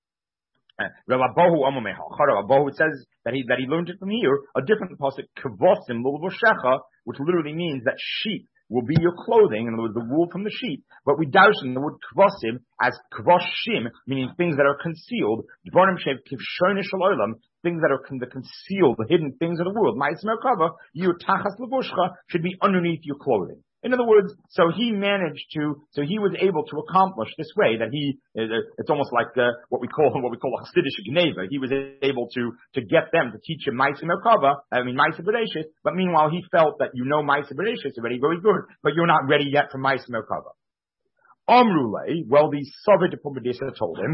Rabbi Bohu says that he learned it from here. A different pasuk, kvosim l'lvoshecha, which literally means that sheep will be your clothing, in other words, the wool from the sheep. But we darshan the word kvosim as kvoshim, meaning things that are concealed. Dvarim shev kivshonish olam, things that are the concealed, the hidden things of the world. Ma'aser Merkava, your tachas levushcha, should be underneath your clothing. In other words, so he was able to accomplish this way that it's almost like what we call a Chassidish Gneva. He was able to get them to teach him Ma'aser Bereshis, but meanwhile he felt that Ma'aser Bereshis already very good, but you're not ready yet for Ma'aser Merkava. Omrule, well, the Sovet of Pumbedisa told him,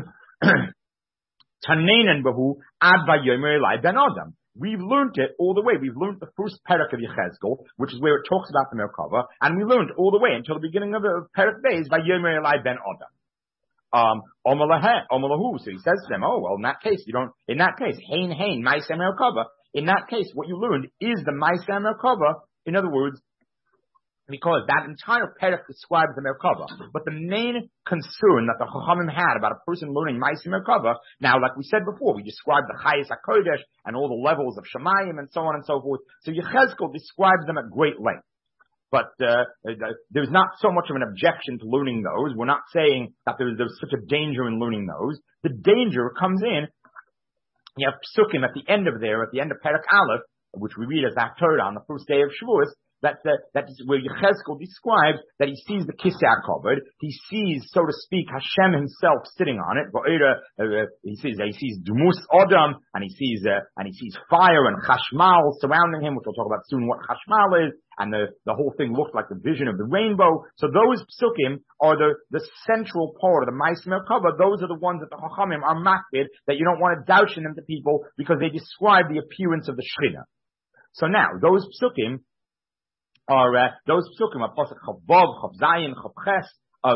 Tanenan Bahu Ad Vayomer Elai Ben Adam. We've learned it all the way. We've learned the first parak of Yechezkel, which is where it talks about the Merkava, and we learned all the way until the beginning of the parak days by Yomer Elai Ben Adam. Omalahu. So he says to them, oh, well, in that case, Hein, Ma'aser Merkava. In that case, what you learned is the Ma'aser Merkava. In other words, because that entire parak describes the Merkava. But the main concern that the Chachamim had about a person learning Ma'aser Merkava, now, like we said before, we described the Chayes HaKodesh and all the levels of Shemayim and so on and so forth. So Yechezkel describes them at great length. But there's not so much of an objection to learning those. We're not saying that there's such a danger in learning those. The danger comes in, you have Psukim at the end of Parak Aleph, which we read as Haftorah on the first day of Shavuos, that is where Yechezkel describes that he sees the Kisei HaKavod. He sees, so to speak, Hashem himself sitting on it. He sees Dumus Adam, and he sees fire and Chashmal surrounding him, which we'll talk about soon what Chashmal is, and the whole thing looked like the vision of the rainbow. So those psukim are the central part of the Ma'aser Merkava. Those are the ones that the Chachamim are makbid, that you don't want to douche in them to people because they describe the appearance of the Shechina. So now, those psukim are pasuk Chavav, Chav Zayin, Chav Ches,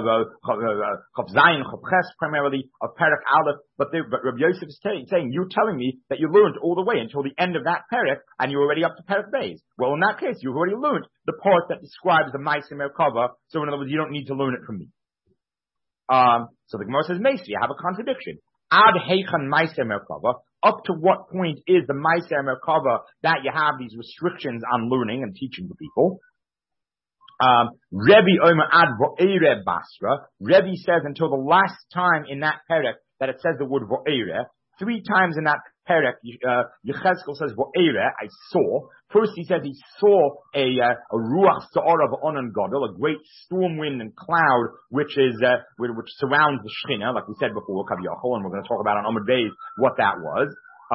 Chav Zayin, Chav Ches primarily of Parak Aleph. But Rabbi Yosef is saying, you're telling me that you learned all the way until the end of that Parak, and you're already up to Parak Beis. Well, in that case, you've already learned the part that describes the Ma'aser Merkava. So in other words, you don't need to learn it from me. So the Gemara says, Meisi, I have a contradiction. Ad Heichan Ma'aser Merkava. Up to what point is the Ma'aser Merkava that you have these restrictions on learning and teaching the people? Rebbe Omer Ad Vo'ere Basra. Rebbe says until the last time in that parak that it says the word Vo'ere. 3 times in that parak, Yechezkel says Vo'ere, I saw. First he says he saw a Ruach Sa'ara V'onan Gadol, a great storm wind and cloud, which surrounds the Shechina, like we said before, Kaviyachol, and we're going to talk about on Amud Beis what that was.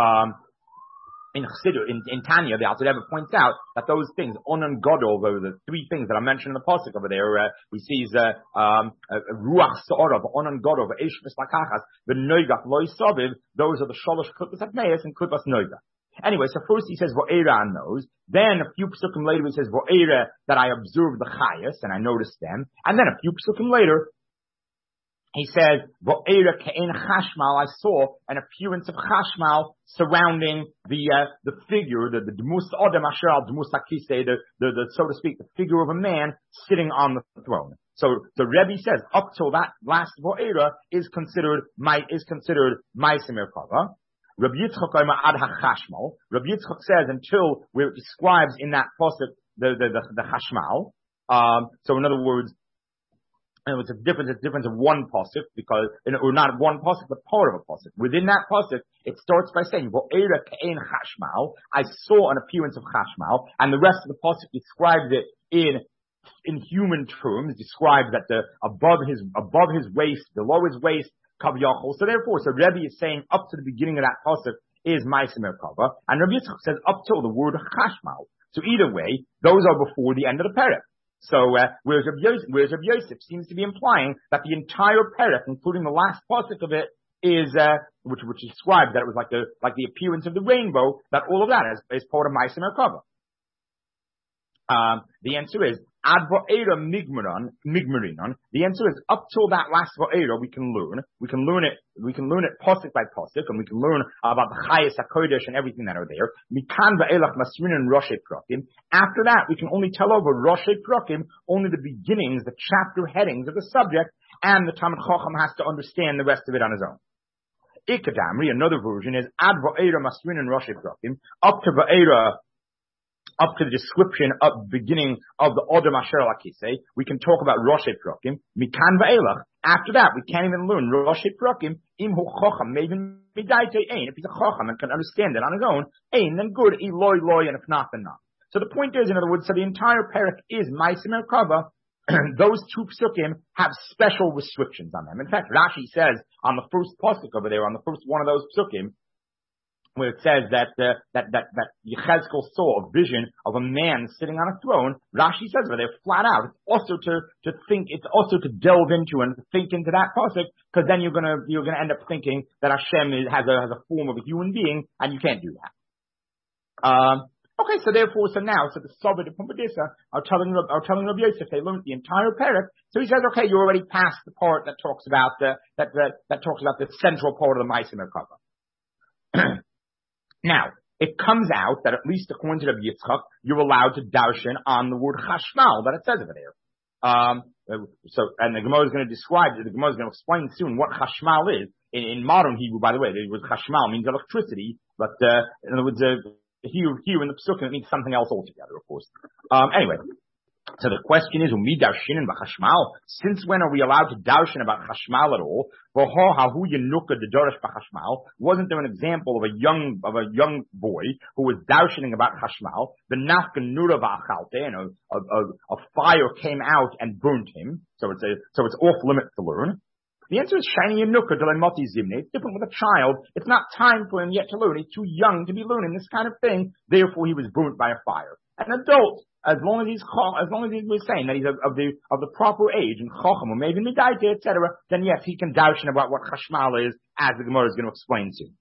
In Tanya, the Alter Rebbe points out that those things, Onan Gadol, the 3 things that I mentioned in the pasuk over there, he sees Ruach Sa'ara V'onan Gadol V'eish Mislakachas V'noigach Loi Saviv. Those are the Shalosh Kutvas Atmeis and Kutvas Noigach. Anyway, so first he says Vo'era on those. Then a few psukim later he says Vo'era that I observed the Chayas and I noticed them. And then a few psukim later He says, "V'era ke'en chashmal." I saw an appearance of chashmal surrounding the figure, the dmus adam asher al dmus hakisei, the so to speak, the figure of a man sitting on the throne. So the Rebbe says up till that last v'era is considered ma'aseh merkava. Rabbi Yitzchak ad hachashmal. Rabbi Yitzchak says until where it describes in that pasuk the chashmal. So in other words. And it's a difference of one pasuk or not one pasuk, but part of a pasuk. Within that pasuk, it starts by saying, "V'era ke'en chashmal." I saw an appearance of chashmal, and the rest of the pasuk describes it in human terms, describes that above his waist, below his waist, kaviyachol. So therefore, Rebbe is saying up to the beginning of that pasuk is ma'aseh merkava, and Rabbi Yitzchak says up till the word chashmal. So either way, those are before the end of the perek. So, whereas Rabbi Yosef seems to be implying that the entire perek, including the last pasuk of it, is, which describes that it was like the appearance of the rainbow, that all of that is part of ma'aseh merkava. The answer is, ad va'era migmarinon. The answer is, up till that last va'era, we can learn it pasuk by pasuk, and we can learn about the chayes hakodesh and everything that are there. Mikan va'elach masrinon roshe prakim. After that, we can only tell over roshe prakim, only the beginnings, the chapter headings of the subject, and the Talmid Chacham has to understand the rest of it on his own. Ikadamri, another version is, ad va'era masrinon roshe prakim, up to the description of the beginning of the Odom Asher Lakisei, we can talk about Rosh Prakim, Mikan Va'elach. After that, we can't even learn Rosh Prakim, Im Hu Chacham, maybe Midaite Ein. If he's a Chacham and can understand it on his own, Ein, then good, Eloi, Loi, and if not, then not. So the point is, in other words, so the entire parak is ma'aseh merkava. Those two psukim have special restrictions on them. In fact, Rashi says on the first pasuk over there, on the first one of those psukim, where it says that Yechezkel saw a vision of a man sitting on a throne, Rashi says over there flat out, it's also to delve into and think into that pasuk, because then you're gonna end up thinking that Hashem has a form of a human being, and you can't do that. Okay, so the Sovet of Pumbedisa are telling Rabbi Yosef they learned the entire parak. So he says, okay, you're already past the part that talks about the central part of the ma'aseh merkava. Now, it comes out that at least according to Rabbi Yitzchak, you're allowed to darshan on the word chashmal that it says over there. And the Gemara is going to explain soon what chashmal is. In modern Hebrew, by the way, the word chashmal means electricity, but in other words, here in the Psukim it means something else altogether, of course. Anyway. So the question is, since when are we allowed to darshan about chashmal at all? Wasn't there an example of a young boy who was darshaning about chashmal? The nafkan nura v'achalte, and a fire came out and burnt him. So it's off limits to learn. The answer is shiny and nukka delemoti zimne. It's different with a child. It's not time for him yet to learn. He's too young to be learning this kind of thing. Therefore, he was burnt by a fire. An adult, as long as he's saying that he's of the proper age and chacham or maybe midaita, etc., then yes, he can darshan about what chashmal is, as the Gemara is going to explain soon.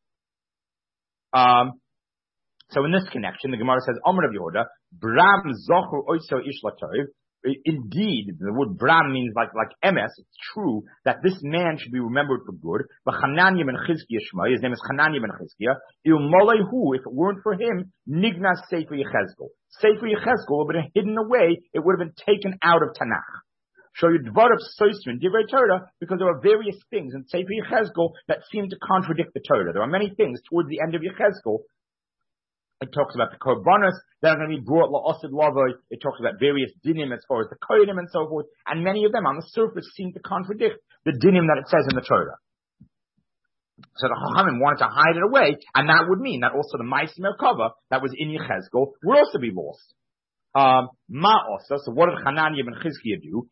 So in this connection, the Gemara says, Amar Rav Yehuda, Bram zochu oiso ish latov. Indeed, the word Bram means like MS. It's true that this man should be remembered for good. But Hananiah ben Chizkiah Shema, his name is Hananiah ben Chizkiah. If it weren't for him, Nignas Sefer Yechezkel. Sefer Yechezkel would have been hidden away. It would have been taken out of Tanakh. Show you Dvar of Soisrin, Divrei Torah, because there are various things in Sefer Yechezkel that seem to contradict the Torah. There are many things towards the end of Yechezkel. It talks about the korbanos that are going to be brought la'asid lavoi. It talks about various dinim as far as the kohenim and so forth, and many of them on the surface seem to contradict the dinim that it says in the Torah. So the Chachamim wanted to hide it away, and that would mean that also the ma'aseh merkava that was in Yechezkel would also be lost. So what did Hananiah ben Chizkiah do?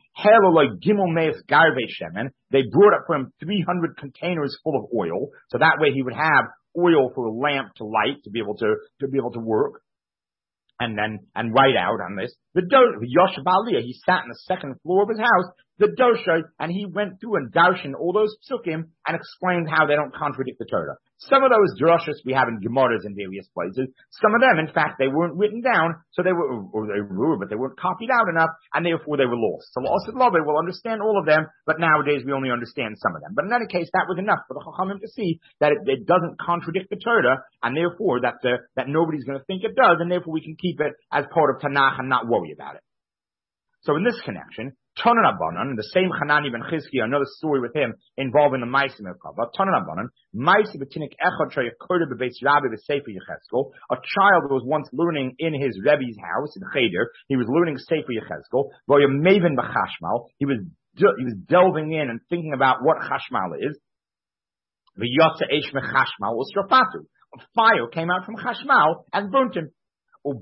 They brought up for him 300 containers full of oil, so that way he would have oil for a lamp to light, to be able to work, and write out on this. The Yoshev Aliyah, he sat on the second floor of his house, the Dosha, and he went through and darshan all those psukim and explained how they don't contradict the Torah. Some of those drushes we have in Gemaras in various places. Some of them, in fact, they weren't written down, so they were, or they were, but they weren't copied out enough, and therefore they were lost. So La'asid Labe will understand all of them, but nowadays we only understand some of them. But in any case, that was enough for the Chachamim to see that it doesn't contradict the Torah, and therefore that nobody's going to think it does, and therefore we can keep it as part of Tanakh and not worry about it. So in this connection, Tanan Rabbanan, the same Hanani ben Chizkiah, another story with him involving the Maisim of Kava. Tanan Rabbanan, Maisim b'tinik echad shayakode b'beis Rabbi b'Sefer Yechezkel. A child was once learning in his Rebbe's house in Cheder. He was learning Sefer Yechezkel. V'oya maven b'chashmal. He was delving in and thinking about what chashmal is. V'yotza eish mechashmal u'strapatu. A fire came out from chashmal and burnt him. At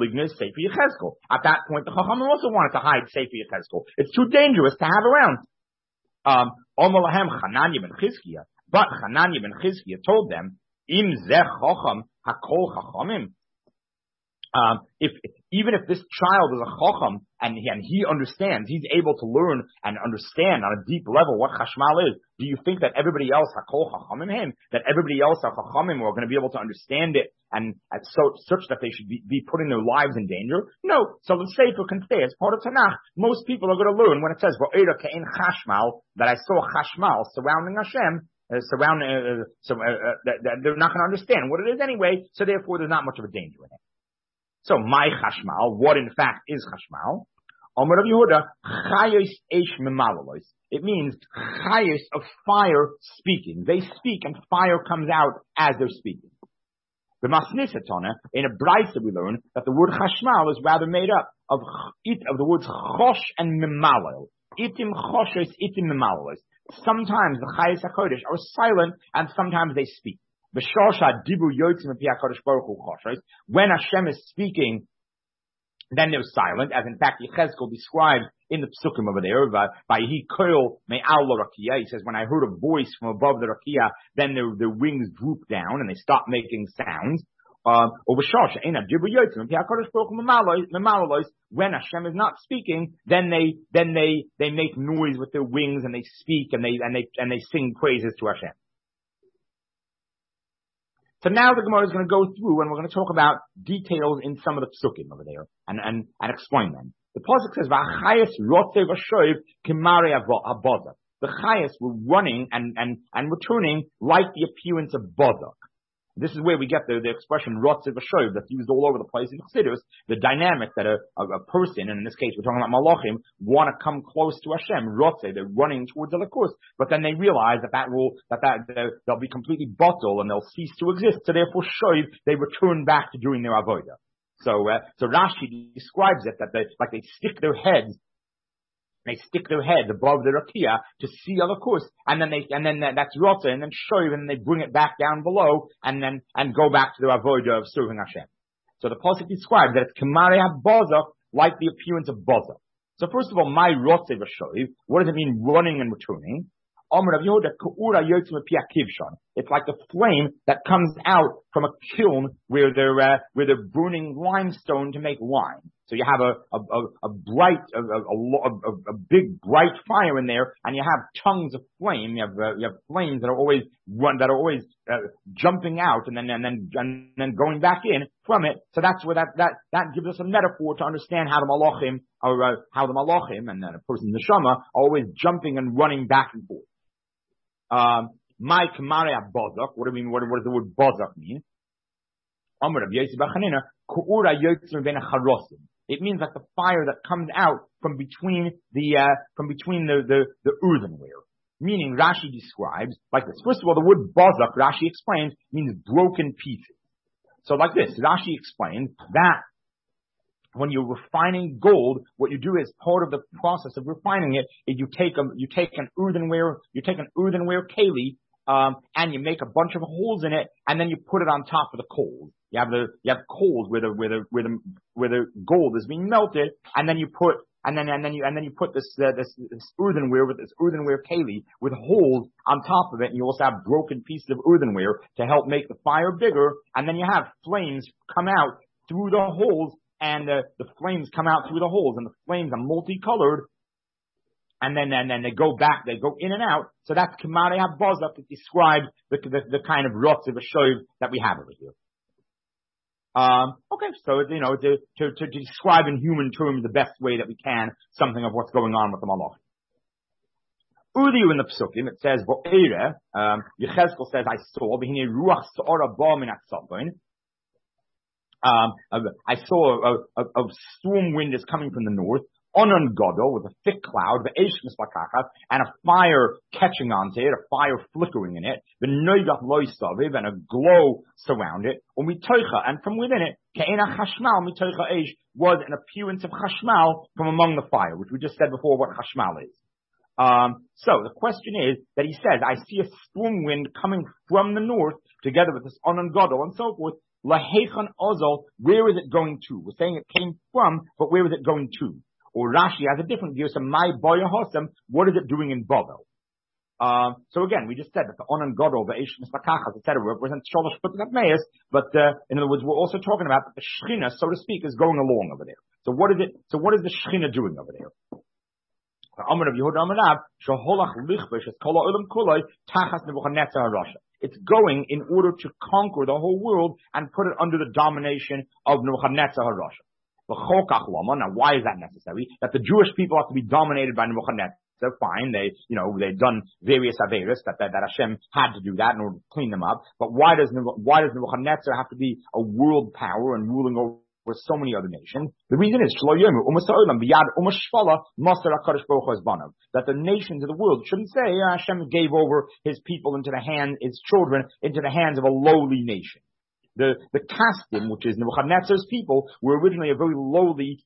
that point, the Chachamim also wanted to hide Sefer Yechezkel. It's too dangerous to have around. But Hananiah ben Chizkiah told them, Im zeh chacham hakol chachamim. Even if this child is a chacham and he understands, he's able to learn and understand on a deep level what chashmal is, do you think that everybody else hakol chachamim him, that everybody else are chachamim are going to be able to understand it and such that they should be putting their lives in danger? No. So the Sefer can say it's part of Tanakh. Most people are going to learn when it says va'era ke'en chashmal, that I saw chashmal surrounding Hashem. They're not going to understand what it is anyway. So therefore, there's not much of a danger in it. So, my chashmal, what in fact is chashmal? Omer of Yehuda, chayos eish memalolos. It means chayos of fire speaking. They speak and fire comes out as they're speaking. The Masnisatona, in a Braisa we learn that the word chashmal is rather made up of the words chosh and memalol. Itim choshes, itim memalolos. Sometimes the chayos HaKodesh are silent and sometimes they speak. When Hashem is speaking, then they're silent, as in fact Yechezkel describes in the Psukim over there, by he koil me'al rakia. He says, when I heard a voice from above the rakia, then their wings droop down and they stop making sounds. When Hashem is not speaking, then they make noise with their wings and they speak and they sing praises to Hashem. So now the Gemara is going to go through and we're going to talk about details in some of the psukim over there and explain them. The pasuk says, "V'achayes rotzev v'shoiv kimari habozak." The chayes were running and returning like the appearance of bozak. This is where we get the expression rotzev v'shoiv that's used all over the place in Chassidus. The dynamic that a person, and in this case we're talking about malachim, want to come close to Hashem. Rotzev, they're running towards the lakus, but then they realize that they'll be completely bottled and they'll cease to exist. So therefore, shoiv, they return back to doing their avodah. So Rashi describes it that they stick their heads. They stick their heads above the rakia to see other course, and then that's rotze, and then shoiv, and they bring it back down below, and go back to their avodah of serving Hashem. So the pasuk describes that it's kamari habozak, like the appearance of bozak. So first of all, my rotze v'shoiv, what does it mean running and returning? It's like the flame that comes out from a kiln where they're burning limestone to make lime. So you have a big bright fire in there, and you have tongues of flame. You have flames that are always jumping out and then going back in from it. So that's where that gives us a metaphor to understand how the malachim and then a person's neshama are always jumping and running back and forth. My kamaria bozak. What do you mean? What does the word bozak mean? It means like the fire that comes out from between the earthenware. Meaning, Rashi describes like this. First of all, the word bozak, Rashi explains, means broken pieces. So like this, Rashi explains that when you're refining gold, what you do is part of the process of refining it is you take an earthenware keli, and you make a bunch of holes in it, and then you put it on top of the coals. You have coals where the gold is being melted, and then you put this earthenware with this earthenware keli with holes on top of it, and you also have broken pieces of earthenware to help make the fire bigger, and then you have flames come out through the holes, and the flames come out through the holes, and the flames are multicolored, and then they go back, they go in and out. So that's Kamarei HaBazak that describes the kind of rots of a shoiv that we have over here. Okay, so, to describe in human terms the best way that we can something of what's going on with the Malach. Udiu in the Psukim, it says, Yechezkel says, I saw, I saw a storm wind is coming from the north, Onan Godel, with a thick cloud, the Eishmas Lakachas, and a fire catching onto it, a fire flickering in it, the Noigach Loisaviv, and a glow surround it, and from within it, Ke'ena Chashmal Mitoicha Eish, was an appearance of Chashmal from among the fire, which we just said before what Chashmal is. So the question is that he says, I see a storm wind coming from the north, together with this Onan Godel and so forth, Lahechan Ozol, where is it going to? We're saying it came from, but where is it going to? Or Rashi has a different view. So my boy Hosam, what is it doing in Babel? So again, we just said that the Onan Godol, the Eish Mistakachas, etc., represents Sholosh Putnat, but in other words, we're also talking about that the Shechina, so to speak, is going along over there. So what is it? So what is the Shechina doing over there? It's going in order to conquer the whole world and put it under the domination of Nebuchadnezzar HaRasha. Now, why is that necessary? That the Jewish people have to be dominated by Nebuchadnezzar. So fine, they've done various averos that Hashem had to do that in order to clean them up. But why does Nebuchadnezzar have to be a world power and ruling over so many other nations? The reason is that the nations of the world shouldn't say Hashem gave over his people his children into the hands of a lowly nation. The Kasdim, which is Nebuchadnezzar's people, were originally a very lowly,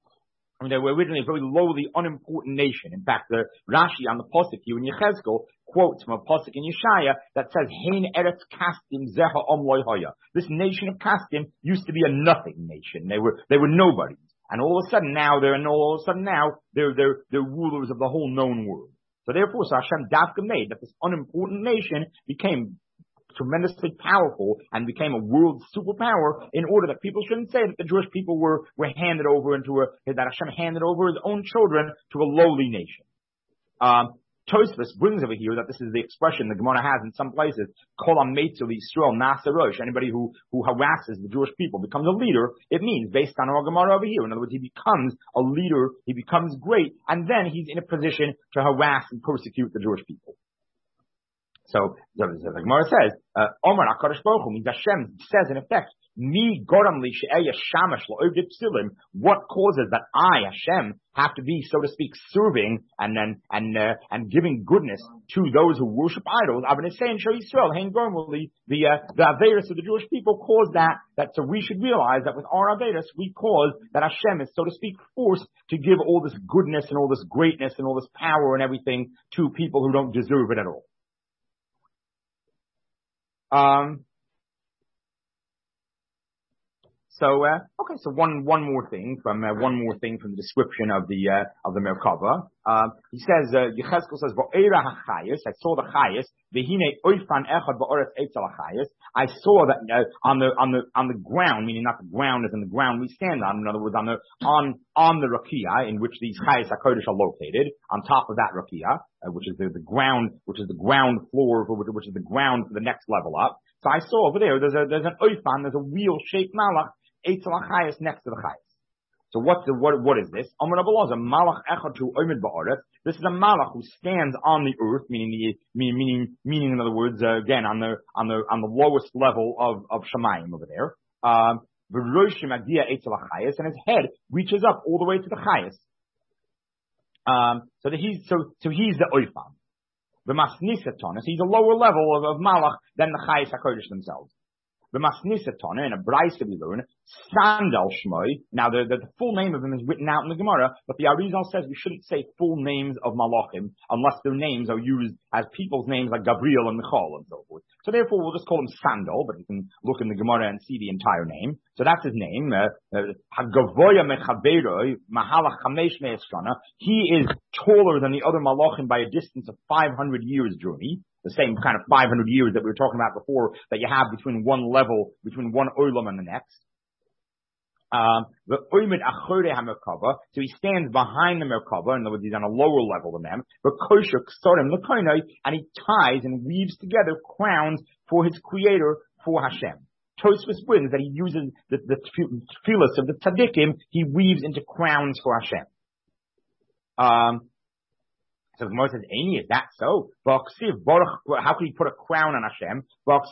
unimportant nation. In fact, the Rashi on the Pasuk here in Yechezkel quotes from a Pasuk in Yeshaya that says, Hein Eretz Kasdim Zeha Om Loi Hoya. This nation of Kasdim used to be a nothing nation. They were nobodies. And all of a sudden now, they're rulers of the whole known world. So therefore, Hashem Dafka made that this unimportant nation became tremendously powerful and became a world superpower in order that people shouldn't say that the Jewish people were handed over that Hashem handed over his own children to a lowly nation. Tosfos brings over here that this is the expression the Gemara has in some places, Kol HaMeitzu Yisrael Nasa Rosh. Anybody who harasses the Jewish people becomes a leader. It means, based on our Gemara over here, in other words, he becomes a leader, he becomes great, and then he's in a position to harass and persecute the Jewish people. So the Gemara says, Omar HaKadosh Baruch Hu means Hashem says in effect, Mi goram li she'eya shamash la'ovdei psilim. What causes that I, Hashem, have to be, so to speak, serving and giving goodness to those who worship idols? Avnei saying Shal Yisrael, hein gormuli, the averos of the Jewish people cause that so we should realize that with our averos we cause that Hashem is, so to speak, forced to give all this goodness and all this greatness and all this power and everything to people who don't deserve it at all. So one more thing from the description of the Merkava. He says, Yechezkel says, V'oira hachayis, I saw the chayis, v'hine oifan echad ba'oretz eitzel hachayis. I saw that on the ground, meaning not the ground as in the ground we stand on, in other words, on the rakia in which these chayis hakodesh are located, on top of that rakia, which is the ground floor, which is the ground for the next level up. So I saw over there, there's an oifan, there's a wheel-shaped malach, eitzel hachayis next to the chayis. So what is this? This is a malach who stands on the earth, meaning in other words, again on the lowest level of Shamayim over there. And his head reaches up all the way to the chayis. So he's the oifan. The masnisatonis, he's a lower level of malach than the chayis hakodesh themselves. The Masnisatona, in a Braisa we learn, Sandal Shmoi. Now, the full name of him is written out in the Gemara, but the Arizal says we shouldn't say full names of Malachim unless their names are used as people's names like Gabriel and Michal and so forth. So therefore, we'll just call him Sandal, but you can look in the Gemara and see the entire name. So that's his name. Hagavoya Mechaberoi, Mahalach Chamesh Me'esrana. He is taller than the other Malachim by a distance of 500 years journey. The same kind of 500 years that we were talking about before that you have between one olam and the next. So he stands behind the Merkava, in other words, he's on a lower level than them, and he ties and weaves together crowns for his creator, for Hashem. Tosfos brings that he uses the tefillos of the tzaddikim, he weaves into crowns for Hashem. So the Gemara says, "Any is that so? How could he put a crown on Hashem?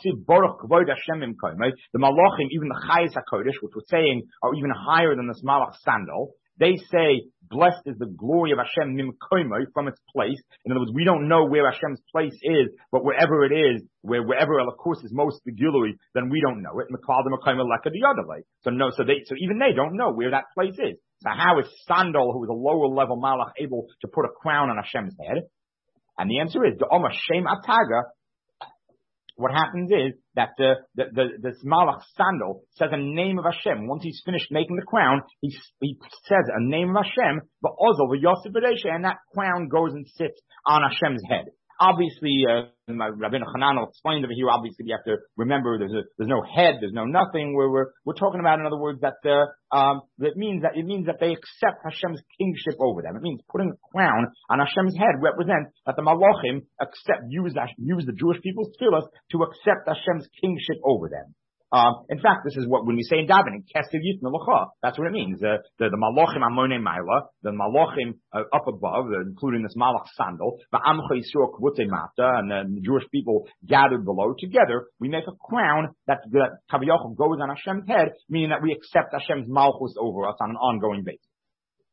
The malachim, even the Chayes HaKodesh, which we're saying are even higher than this malach sandal, they say, blessed is the glory of Hashem mimkoimoi, from its place. In other words, we don't know where Hashem's place is, but wherever it is, wherever of course is most begilui, then we don't know it. The other way. So even they don't know where that place is. So how is Sandal, who is a lower level malach, able to put a crown on Hashem's head? And the answer is, the Oma Shem Ataga, what happens is that this malach Sandal says a name of Hashem. Once he's finished making the crown, he says a name of Hashem, but Ozol, Yosef B'Desha, and that crown goes and sits on Hashem's head. Obviously, Rabbeinu Hanan explained over here, obviously you have to remember there's no head, there's no nothing. We're talking about, in other words, that it means that they accept Hashem's kingship over them. It means putting a crown on Hashem's head represents that the Malachim use the Jewish people's tefillos to accept Hashem's kingship over them. In fact, this is what, when we say in davening, Kesed Yitna L'cha, that's what it means. The Malachim Amonei Maila, the Malachim up above, including this Malach Sandal, the Amcha Yisur Kvutei Mata, and the Jewish people gathered below together, we make a crown that Kaviyachim goes on Hashem's head, meaning that we accept Hashem's Malchus over us on an ongoing basis.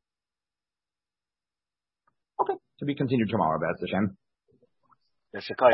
Okay, to be continued tomorrow, Be'ez Hashem.